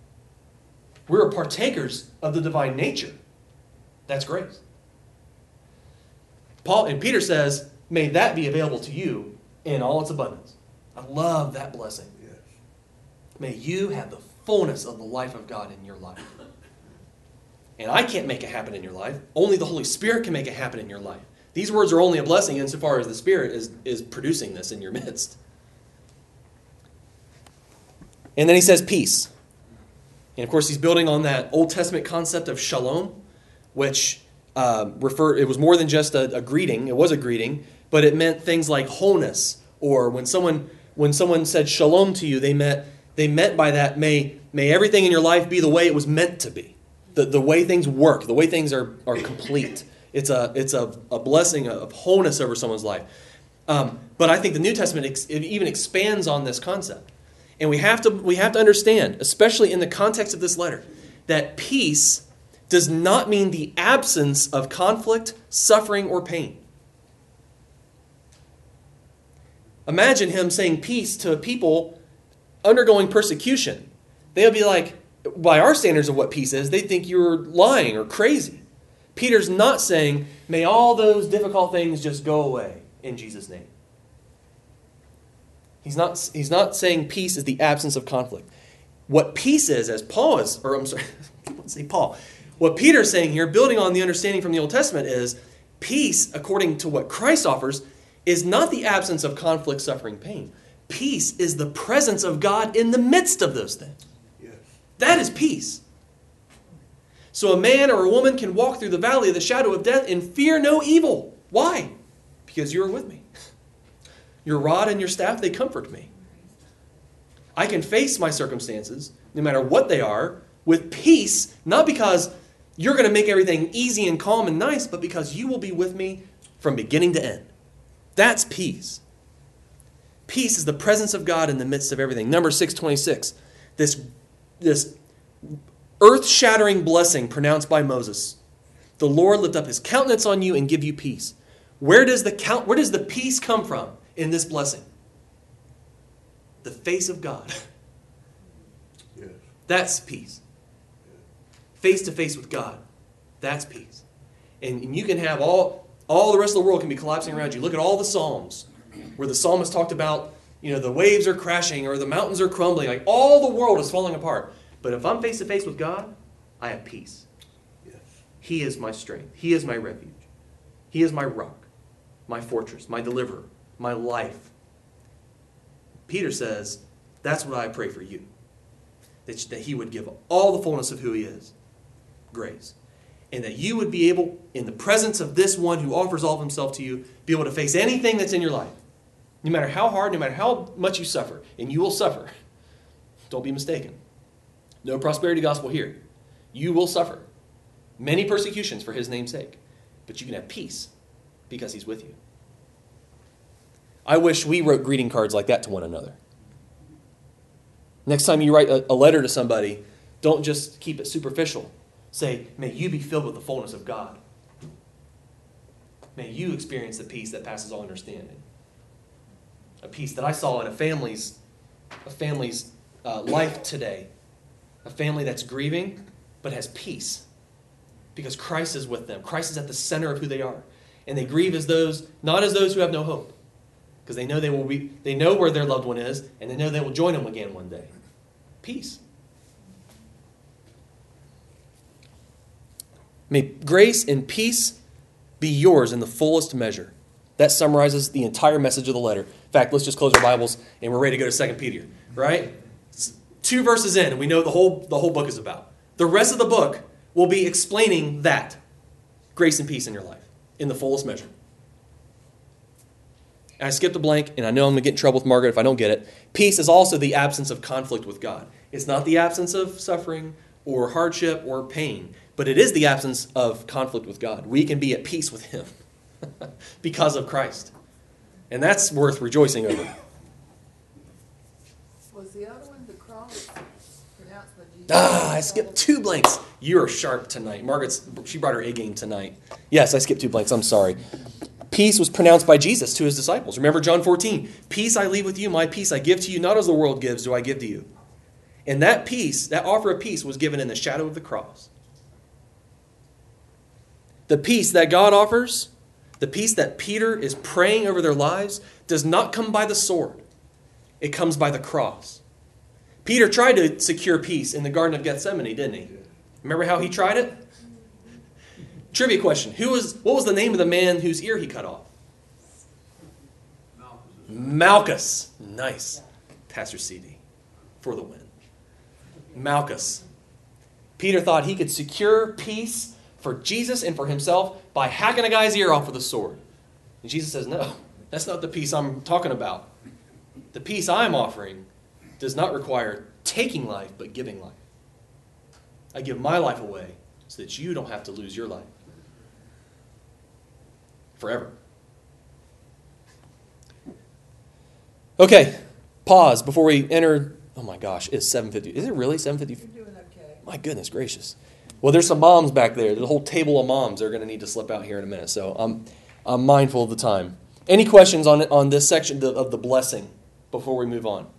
S1: We're partakers of the divine nature. That's grace. Paul and Peter says, "May that be available to you in all its abundance." I love that blessing.
S6: Yes.
S1: May you have the fullness of the life of God in your life. And I can't make it happen in your life. Only the Holy Spirit can make it happen in your life. These words are only a blessing insofar as the Spirit is, is producing this in your midst. And then he says peace. And of course he's building on that Old Testament concept of shalom, which uh, refer, it was more than just a, a greeting. It was a greeting, but it meant things like wholeness. Or when someone when someone said shalom to you, they meant they meant by that, may, may everything in your life be the way it was meant to be. The, the way things work, the way things are, are complete. It's a it's a, a blessing of wholeness over someone's life. Um, but I think the New Testament ex, it even expands on this concept. And we have to we have to understand, especially in the context of this letter, that peace does not mean the absence of conflict, suffering, or pain. Imagine him saying peace to people undergoing persecution. They would be like, by our standards of what peace is, they think you're lying or crazy. Peter's not saying, may all those difficult things just go away in Jesus' name. He's not, he's not saying peace is the absence of conflict. What peace is, as Paul is, or I'm sorry, let's say Paul. What Peter's saying here, building on the understanding from the Old Testament, is peace, according to what Christ offers, is not the absence of conflict, suffering, pain. Peace is the presence of God in the midst of those things.
S6: Yes.
S1: That is peace. So a man or a woman can walk through the valley of the shadow of death and fear no evil. Why? Because you are with me. Your rod and your staff, they comfort me. I can face my circumstances, no matter what they are, with peace, not because you're going to make everything easy and calm and nice, but because you will be with me from beginning to end. That's peace. Peace is the presence of God in the midst of everything. Number six twenty-six, this, this earth-shattering blessing pronounced by Moses. The Lord lift up his countenance on you and give you peace. Where does the count, where does the peace come from in this blessing? The face of God.
S6: Yes.
S1: That's peace. Face to face with God. That's peace. And, and you can have all, all the rest of the world can be collapsing around you. Look at all the Psalms where the psalmist talked about, you know, the waves are crashing or the mountains are crumbling. Like all the world is falling apart. But if I'm face to face with God, I have peace.
S6: Yes.
S1: He is my strength. He is my refuge. He is my rock, my fortress, my deliverer, my life. Peter says, that's what I pray for you. That, that he would give all the fullness of who he is, grace. And that you would be able, in the presence of this one who offers all of himself to you, be able to face anything that's in your life. No matter how hard, no matter how much you suffer. And you will suffer. Don't be mistaken. No prosperity gospel here. You will suffer many persecutions for his name's sake. But you can have peace because he's with you. I wish we wrote greeting cards like that to one another. Next time you write a, a letter to somebody, don't just keep it superficial. Say, may you be filled with the fullness of God. May you experience the peace that passes all understanding. A peace that I saw in a family's, a family's uh, life today. A family that's grieving, but has peace. Because Christ is with them. Christ is at the center of who they are. And they grieve as those, not as those who have no hope. Because they know they will be, they know where their loved one is, and they know they will join them again one day. Peace. May grace and peace be yours in the fullest measure. That summarizes the entire message of the letter. In fact, let's just close our Bibles and we're ready to go to Second Peter, right? It's two verses in, and we know the whole the whole book is about. The rest of the book will be explaining that. Grace and peace in your life in the fullest measure. And I skipped a blank, and I know I'm going to get in trouble with Margaret if I don't get it. Peace is also the absence of conflict with God. It's not the absence of suffering or hardship or pain, but it is the absence of conflict with God. We can be at peace with him because of Christ. And that's worth rejoicing over.
S2: Was the other one the cross pronounced by Jesus?
S1: Ah, I skipped two blanks. You are sharp tonight. Margaret's, she brought her A game tonight. Yes, I skipped two blanks. I'm sorry. Peace was pronounced by Jesus to his disciples. Remember John fourteen. Peace I leave with you, my peace I give to you, not as the world gives do I give to you. And that peace, that offer of peace was given in the shadow of the cross. The peace that God offers, the peace that Peter is praying over their lives, does not come by the sword. It comes by the cross. Peter tried to secure peace in the Garden of Gethsemane, didn't he? Remember how he tried it? Trivia question. Who was, what was the name of the man whose ear he cut off?
S7: Malchus.
S1: Malchus. Nice. Pastor C D for the win. Malchus. Peter thought he could secure peace for Jesus and for himself by hacking a guy's ear off with a sword. And Jesus says, no, that's not the peace I'm talking about. The peace I'm offering does not require taking life, but giving life. I give my life away so that you don't have to lose your life forever. Okay, pause before we enter. Oh my gosh, it's seven fifty. Is it really seven fifty?
S2: You're doing okay.
S1: My goodness gracious. Well, there's some moms back there. There's a whole table of moms. They're going to need to slip out here in a minute. So I'm, I'm mindful of the time. Any questions on on this section of the blessing before we move on?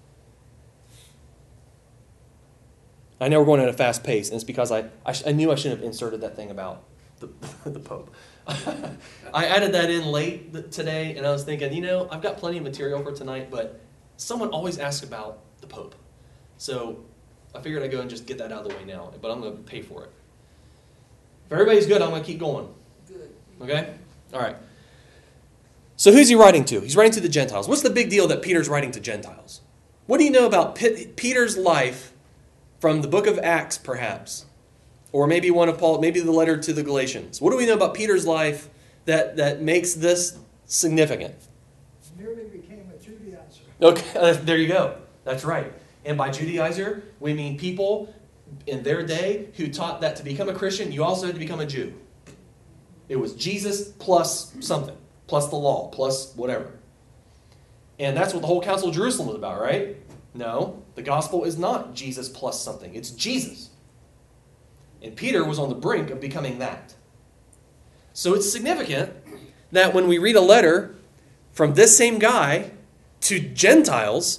S1: I know we're going at a fast pace, and it's because I, I, sh- I knew I shouldn't have inserted that thing about the, the Pope. I added that in late th- today, and I was thinking, you know, I've got plenty of material for tonight, but someone always asks about the Pope. So I figured I'd go and just get that out of the way now, but I'm going to pay for it. If everybody's good, I'm going to keep going.
S2: Good.
S1: Okay? All right. So who's he writing to? He's writing to the Gentiles. What's the big deal that Peter's writing to Gentiles? What do you know about P- Peter's life from the book of Acts, perhaps, Or maybe one of Paul, maybe the letter to the Galatians. What do we know about Peter's life that, that makes this significant?
S5: Nearly became a Judaizer.
S1: Okay, uh, there you go. That's right. And by Judaizer, we mean people in their day who taught that to become a Christian, you also had to become a Jew. It was Jesus plus something, plus the law, plus whatever. And that's what the whole Council of Jerusalem was about, right? No, the gospel is not Jesus plus something. It's Jesus. And Peter was on the brink of becoming that. So it's significant that when we read a letter from this same guy to Gentiles,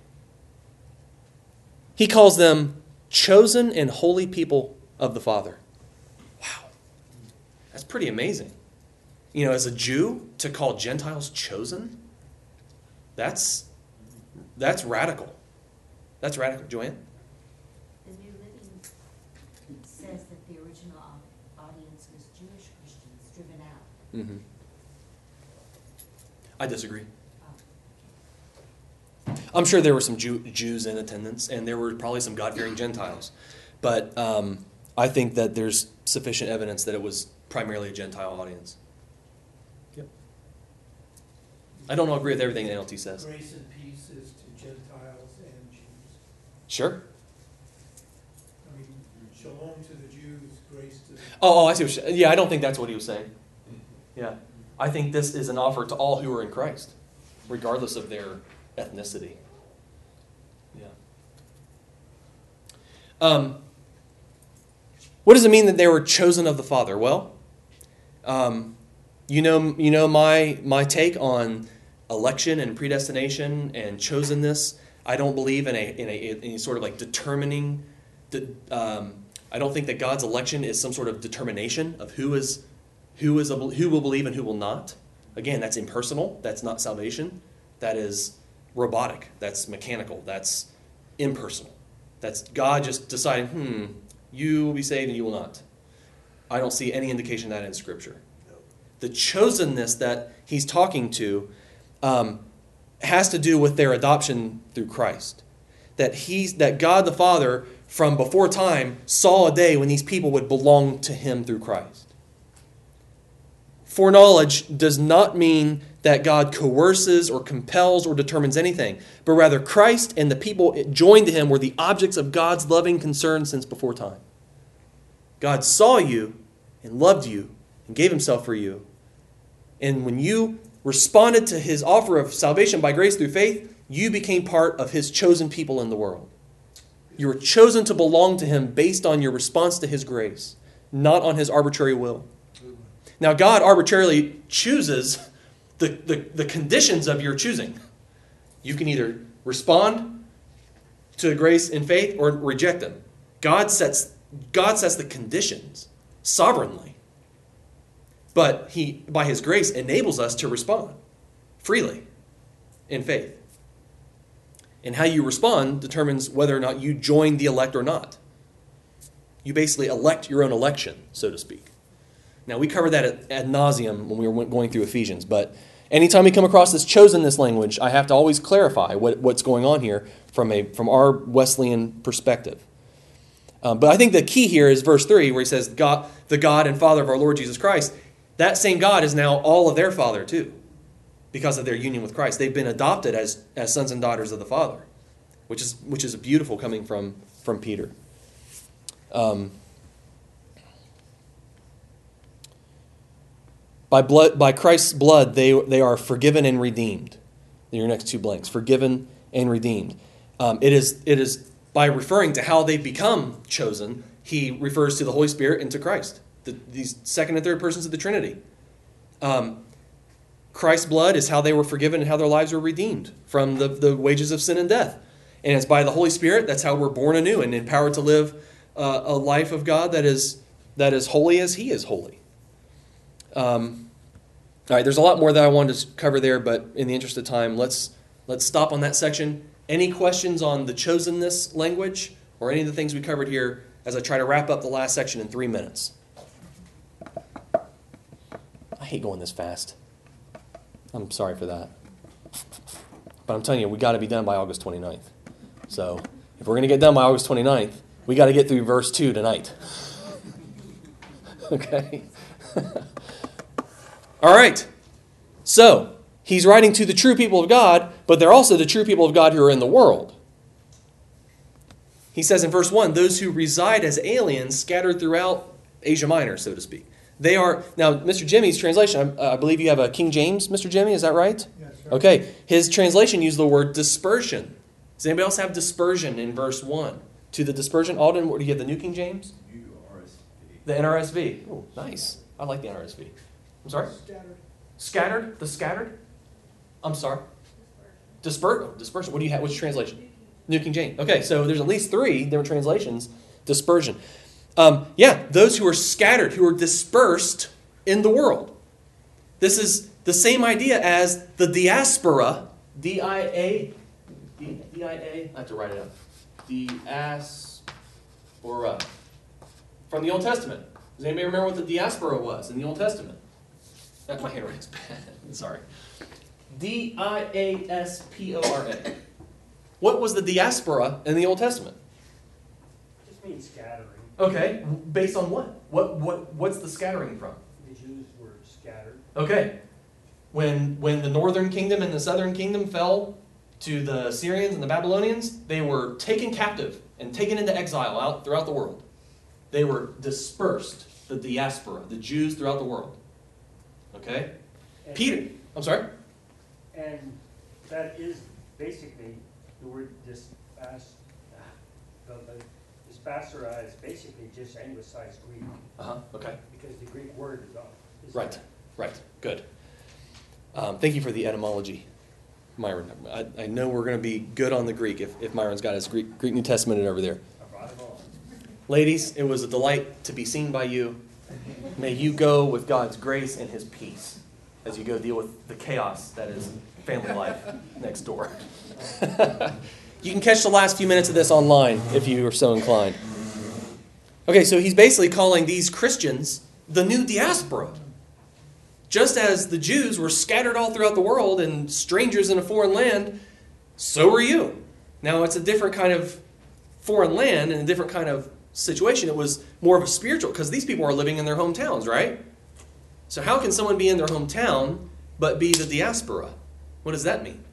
S1: he calls them chosen and holy people of the Father. Wow. That's pretty amazing. You know, as a Jew, to call Gentiles chosen, that's, that's radical. That's radical. Joanne?
S4: The New Living says that the original au- audience was Jewish Christians driven out.
S1: Mm-hmm. I disagree.
S4: Oh.
S1: I'm sure there were some Jew, Jews in attendance, and there were probably some God-fearing Gentiles. But um, I think that there's sufficient evidence that it was primarily a Gentile audience. Yep. I don't agree with everything the N L T says.
S6: Grace and peace is to Gentiles and Jews.
S1: Sure.
S6: I mean, shalom to the Jews, grace to the...
S1: Oh, oh, I see what you're, yeah, I don't think that's what he was saying. Yeah. I think this is an offer to all who are in Christ, regardless of their ethnicity. Yeah. Um, what does it mean that they were chosen of the Father? Well, um, you know, you know my my take on election and predestination and chosenness. I don't believe in a in a in any sort of like determining. De, um, I don't think that God's election is some sort of determination of who is who is a, who will believe and who will not. Again, that's impersonal. That's not salvation. That is robotic. That's mechanical. That's impersonal. That's God just deciding, hmm, you will be saved and you will not. I don't see any indication of that in Scripture. The chosenness that he's talking to um, has to do with their adoption through Christ. That he's that God the Father, from before time, saw a day when these people would belong to him through Christ. Foreknowledge does not mean that God coerces or compels or determines anything, but rather Christ and the people joined to him were the objects of God's loving concern since before time. God saw you and loved you and gave himself for you. And when you responded to his offer of salvation by grace through faith, you became part of his chosen people in the world. You were chosen to belong to him based on your response to his grace, not on his arbitrary will. Now, God arbitrarily chooses the, the, the conditions of your choosing. You can either respond to grace in faith or reject them. God sets, God sets the conditions sovereignly. But he, by his grace, enables us to respond freely in faith. And how you respond determines whether or not you join the elect or not. You basically elect your own election, so to speak. Now, we covered that ad, ad nauseum when we were going through Ephesians, but anytime we come across this chosenness language, I have to always clarify what, what's going on here from a from our Wesleyan perspective. Um, but I think the key here is verse three, where he says, God, the God and Father of our Lord Jesus Christ. That same God is now all of their Father, too, because of their union with Christ. They've been adopted as, as sons and daughters of the Father, which is which is beautiful coming from, from Peter. Um By blood, by Christ's blood, they, they are forgiven and redeemed. Your next two blanks, forgiven and redeemed. Um, it is it is by referring to how they become chosen, he refers to the Holy Spirit and to Christ, the, these second and third persons of the Trinity. Um, Christ's blood is how they were forgiven and how their lives were redeemed from the, the wages of sin and death. And it's by the Holy Spirit, that's how we're born anew and empowered to live uh, a life of God that is that is holy as he is holy. Um, all right, there's a lot more that I wanted to cover there, but in the interest of time, let's let's stop on that section. Any questions on the chosenness language or any of the things we covered here as I try to wrap up the last section in three minutes? I hate going this fast. I'm sorry for that. But I'm telling you, we got to be done by August twenty-ninth. So if we're going to get done by August twenty-ninth, we got to get through verse two tonight. Okay? All right. So, he's writing to the true people of God, but they're also the true people of God who are in the world. He says in verse one, those who reside as aliens scattered throughout Asia Minor, so to speak. They are, now, Mister Jimmy's translation, I, I believe you have a King James, Mister Jimmy, is that right?
S3: Yes, sir.
S1: Okay, his translation used the word dispersion. Does anybody else have dispersion in verse one? To the dispersion, Alden, what do you have, the New King James? The N R S V. Oh, nice. I like the N R S V. I'm sorry?
S5: Scattered.
S1: Scattered? The scattered? I'm sorry? Disper- oh, dispersion. What do you have? Which translation? New King James. Okay, so there's at least three different translations. Dispersion. Um, yeah, those who are scattered, who are dispersed in the world. This is the same idea as the diaspora. D I A. D I A. I have to write it out. Diaspora. From the Old Testament. Does anybody remember what the diaspora was in the Old Testament? That's my handwriting's bad. Sorry. D I A S P O R A. What was the diaspora in the Old Testament?
S8: Just means scattering.
S1: Okay, based on what? What what what's the scattering from?
S8: The Jews were scattered.
S1: Okay. When when the northern kingdom and the southern kingdom fell to the Syrians and the Babylonians, they were taken captive and taken into exile out throughout the world. They were dispersed, the diaspora, the Jews throughout the world. Okay?
S8: And,
S1: Peter, I'm sorry?
S8: And that is basically the word dispas, the, the dispassera is basically just anglicized Greek.
S1: Uh-huh, okay.
S8: Because the Greek word is off. Is
S1: Right,
S8: that.
S1: right, good. Um, thank you for the etymology, Myron. I, I know we're going to be good on the Greek if, if Myron's got his Greek, Greek New Testament over there.
S8: I brought it all.
S1: Ladies, it was a delight to be seen by you. May you go with God's grace and his peace as you go deal with the chaos that is family life next door. You can catch the last few minutes of this online if you are so inclined. Okay, so he's basically calling these Christians the new diaspora. Just as the Jews were scattered all throughout the world and strangers in a foreign land, so are you. Now, it's a different kind of foreign land and a different kind of situation. It was more of a spiritual, because these people are living in their hometowns, right? So how can someone be in their hometown but be the diaspora? What does that mean?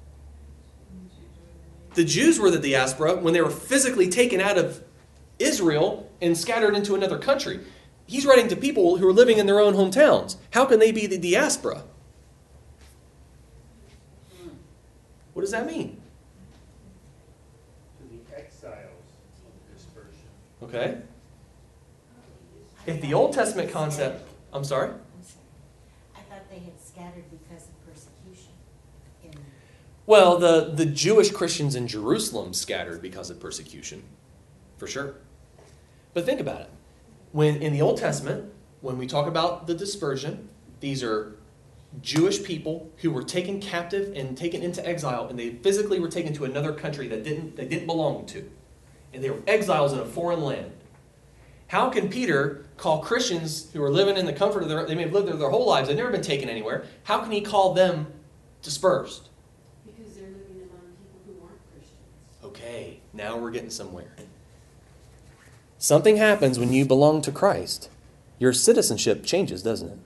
S1: The Jews were the diaspora when they were physically taken out of Israel and scattered into another country. He's writing to people who are living in their own hometowns. How can they be the diaspora? What does that mean?
S8: To the exiles of dispersion.
S1: Okay. If the Old Testament concept, I'm sorry?
S4: I'm sorry. I thought they had scattered because of persecution. In
S1: Well, the, the Jewish Christians in Jerusalem scattered because of persecution, for sure. But think about it. When in the Old Testament, when we talk about the dispersion, these are Jewish people who were taken captive and taken into exile, and they physically were taken to another country that didn't they didn't belong to. And they were exiles in a foreign land. How can Peter call Christians who are living in the comfort of their, they may have lived there their whole lives, they've never been taken anywhere, how can he call them dispersed?
S2: Because they're living among people who aren't Christians.
S1: Okay, now we're getting somewhere. Something happens when you belong to Christ. Your citizenship changes, doesn't it?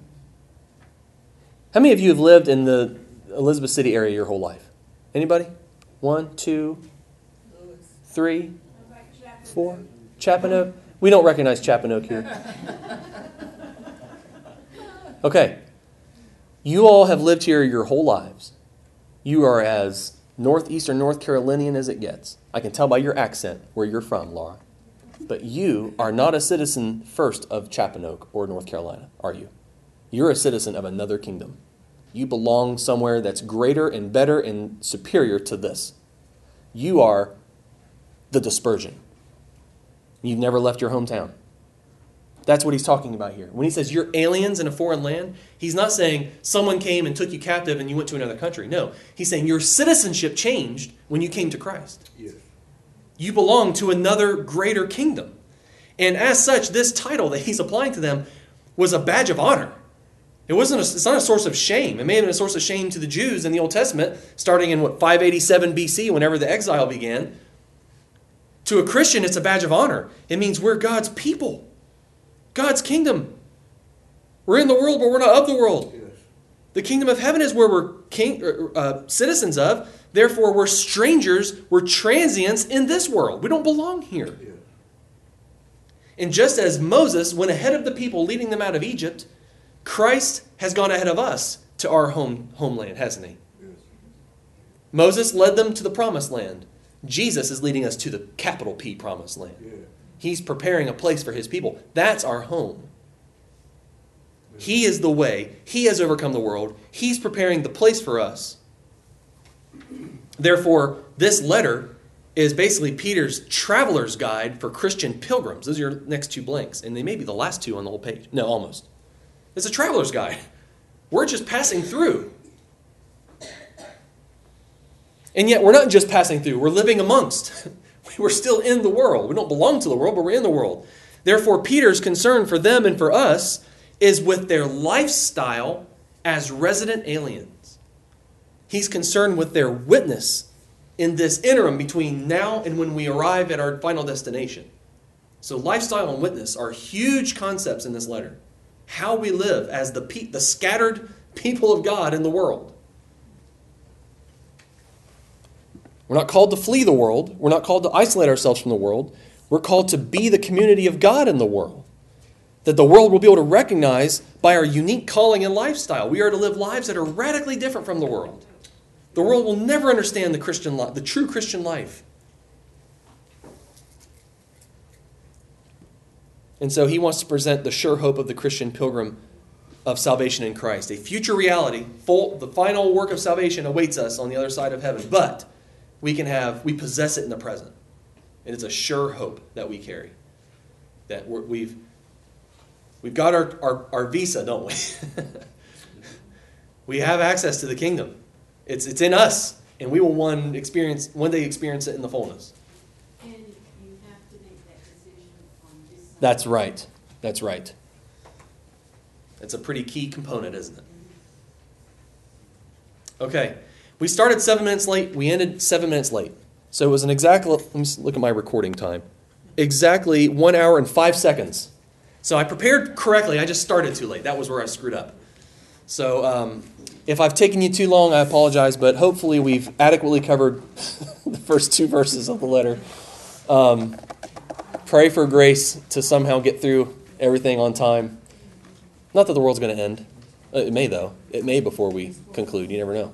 S1: How many of you have lived in the Elizabeth City area your whole life? Anybody? One, two, three, four? Chapanoke? We don't recognize Chapanoke here. Okay. You all have lived here your whole lives. You are as northeastern North Carolinian as it gets. I can tell by your accent where you're from, Laura. But you are not a citizen first of Chapanoke or North Carolina, are you? You're a citizen of another kingdom. You belong somewhere that's greater and better and superior to this. You are the dispersion. You've never left your hometown. That's what he's talking about here. When he says you're aliens in a foreign land, he's not saying someone came and took you captive and you went to another country. No, he's saying your citizenship changed when you came to Christ.
S6: Yes.
S1: You belong to another greater kingdom. And as such, this title that he's applying to them was a badge of honor. It wasn't a, it's not a source of shame. It may have been a source of shame to the Jews in the Old Testament, starting in what, five eighty-seven B C, whenever the exile began. To a Christian, it's a badge of honor. It means we're God's people. God's kingdom. We're in the world, but we're not of the world.
S7: Yes.
S1: The kingdom of heaven is where we're king, uh, citizens of. Therefore, we're strangers, we're transients in this world. We don't belong here.
S7: Yes.
S1: And just as Moses went ahead of the people, leading them out of Egypt, Christ has gone ahead of us to our home homeland, hasn't he?
S7: Yes.
S1: Moses led them to the promised land. Jesus is leading us to the capital P promised land.
S7: Yeah.
S1: He's preparing a place for his people. That's our home. He is the way. He has overcome the world. He's preparing the place for us. Therefore, this letter is basically Peter's traveler's guide for Christian pilgrims. Those are your next two blanks. And they may be the last two on the whole page. No, almost. It's a traveler's guide. We're just passing through. And yet we're not just passing through. We're living amongst. We're still in the world. We don't belong to the world, but we're in the world. Therefore, Peter's concern for them and for us is with their lifestyle as resident aliens. He's concerned with their witness in this interim between now and when we arrive at our final destination. So lifestyle and witness are huge concepts in this letter. How we live as the, pe- the scattered people of God in the world. We're not called to flee the world. We're not called to isolate ourselves from the world. We're called to be the community of God in the world. That the world will be able to recognize by our unique calling and lifestyle. We are to live lives that are radically different from the world. The world will never understand the Christian life, the true Christian life. And so he wants to present the sure hope of the Christian pilgrim of salvation in Christ. A future reality, full, the final work of salvation awaits us on the other side of heaven. But we can have, we possess it in the present. It is a sure hope that we carry. That we're, we've we've got our, our, our visa, don't we? We have access to the kingdom. It's it's in us, and we will one experience one day experience it in the fullness.
S2: And you have to make that decision on this side.
S1: That's right. That's right. It's a pretty key component, isn't it? Okay. We started seven minutes late. We ended seven minutes late. So it was an exact, let me look at my recording time. Exactly one hour and five seconds. So I prepared correctly. I just started too late. That was where I screwed up. So um, if I've taken you too long, I apologize. But hopefully we've adequately covered the first two verses of the letter. Um, pray for grace to somehow get through everything on time. Not that the world's going to end. It may, though. It may before we conclude. You never know.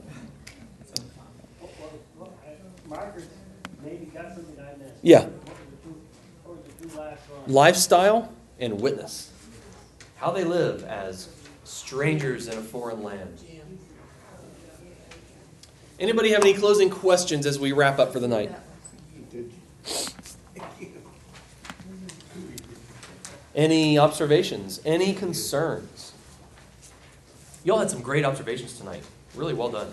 S8: Margaret, maybe got something I missed.
S1: Yeah.
S8: What were the two, what were the two last ones?
S1: Lifestyle and witness. How they live as strangers in a foreign land. Anybody have any closing questions as we wrap up for the night? Any observations? Any concerns? Y'all had some great observations tonight. Really well done.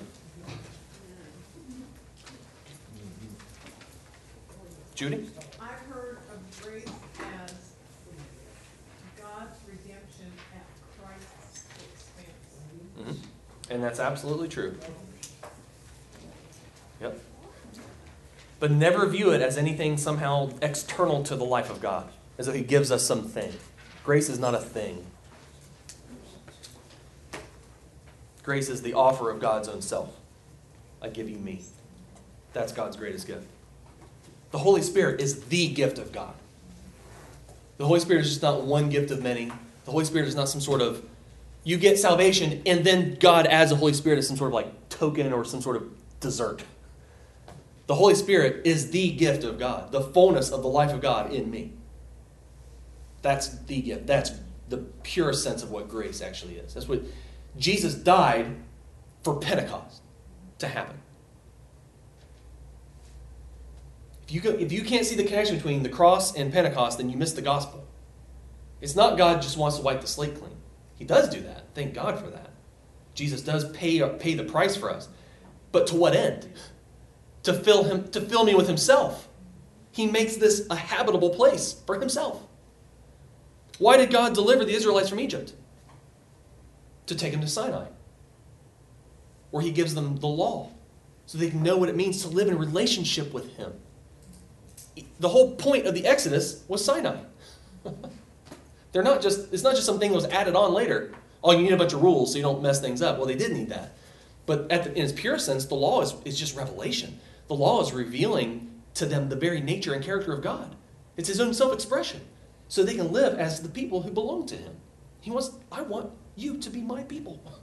S1: Judy?
S2: I heard of grace as God's redemption at Christ's expense.
S1: Mm-hmm. And that's absolutely true. Yep. But never view it as anything somehow external to the life of God, as though He gives us something. Grace is not a thing. Grace is the offer of God's own self. I give you me. That's God's greatest gift. The Holy Spirit is the gift of God. The Holy Spirit is just not one gift of many. The Holy Spirit is not some sort of, you get salvation and then God adds the Holy Spirit as some sort of like token or some sort of dessert. The Holy Spirit is the gift of God, the fullness of the life of God in me. That's the gift. That's the purest sense of what grace actually is. That's what Jesus died for Pentecost to happen. If you, go, if you can't see the connection between the cross and Pentecost, then you miss the gospel. It's not God just wants to wipe the slate clean. He does do that. Thank God for that. Jesus does pay, pay the price for us. But to what end? To fill him, to fill me with himself. He makes this a habitable place for himself. Why did God deliver the Israelites from Egypt? To take them to Sinai, where he gives them the law, so they can know what it means to live in relationship with him. The whole point of the Exodus was Sinai. They're not just, it's not just something that was added on later. Oh, you need a bunch of rules so you don't mess things up. Well, they did need that. But at the, in its pure sense, the law is, is just revelation. The law is revealing to them the very nature and character of God. It's his own self-expression. So they can live as the people who belong to him. He wants, I want you to be my people. I'm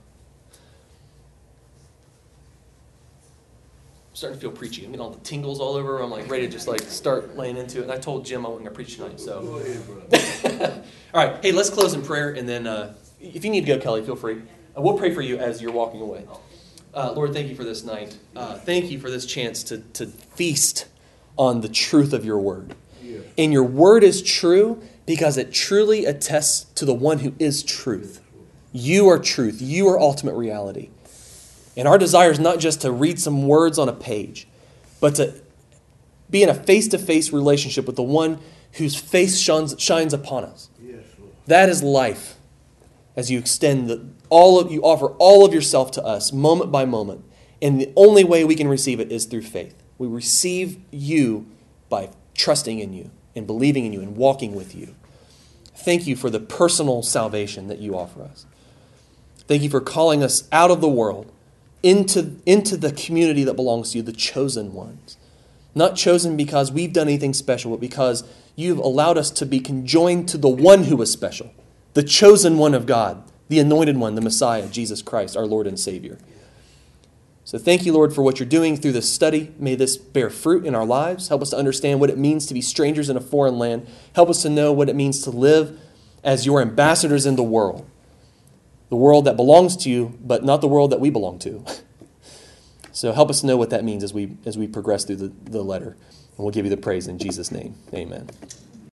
S1: starting to feel preachy. I'm getting all the tingles all over. I'm like ready to just like start laying into it. And I told Jim I wasn't going to preach tonight. So,
S7: Go ahead, brother.
S1: all right. Hey, let's close in prayer. And then uh, if you need to go, Kelly, feel free. Uh, we'll pray for you as you're walking away. Uh, Lord, thank you for this night. Uh, thank you for this chance to, to feast on the truth of your word.
S7: Yes.
S1: And your word is true because it truly attests to the one who is truth. You are truth. You are ultimate reality. And our desire is not just to read some words on a page, but to be in a face-to-face relationship with the one whose face shines, shines upon us.
S7: Yes, Lord.
S1: That is life. As you extend the, all of, you offer all of yourself to us, moment by moment. And the only way we can receive it is through faith. We receive you by trusting in you and believing in you and walking with you. Thank you for the personal salvation that you offer us. Thank you for calling us out of the world into, into the community that belongs to you, the chosen ones. Not chosen because we've done anything special, but because you've allowed us to be conjoined to the one who is special. The chosen one of God, the anointed one, the Messiah, Jesus Christ, our Lord and Savior. So thank you, Lord, for what you're doing through this study. May this bear fruit in our lives. Help us to understand what it means to be strangers in a foreign land. Help us to know what it means to live as your ambassadors in the world. The world that belongs to you, but not the world that we belong to. So help us know what that means as we as we progress through the, the letter. And we'll give you the praise in Jesus' name. Amen.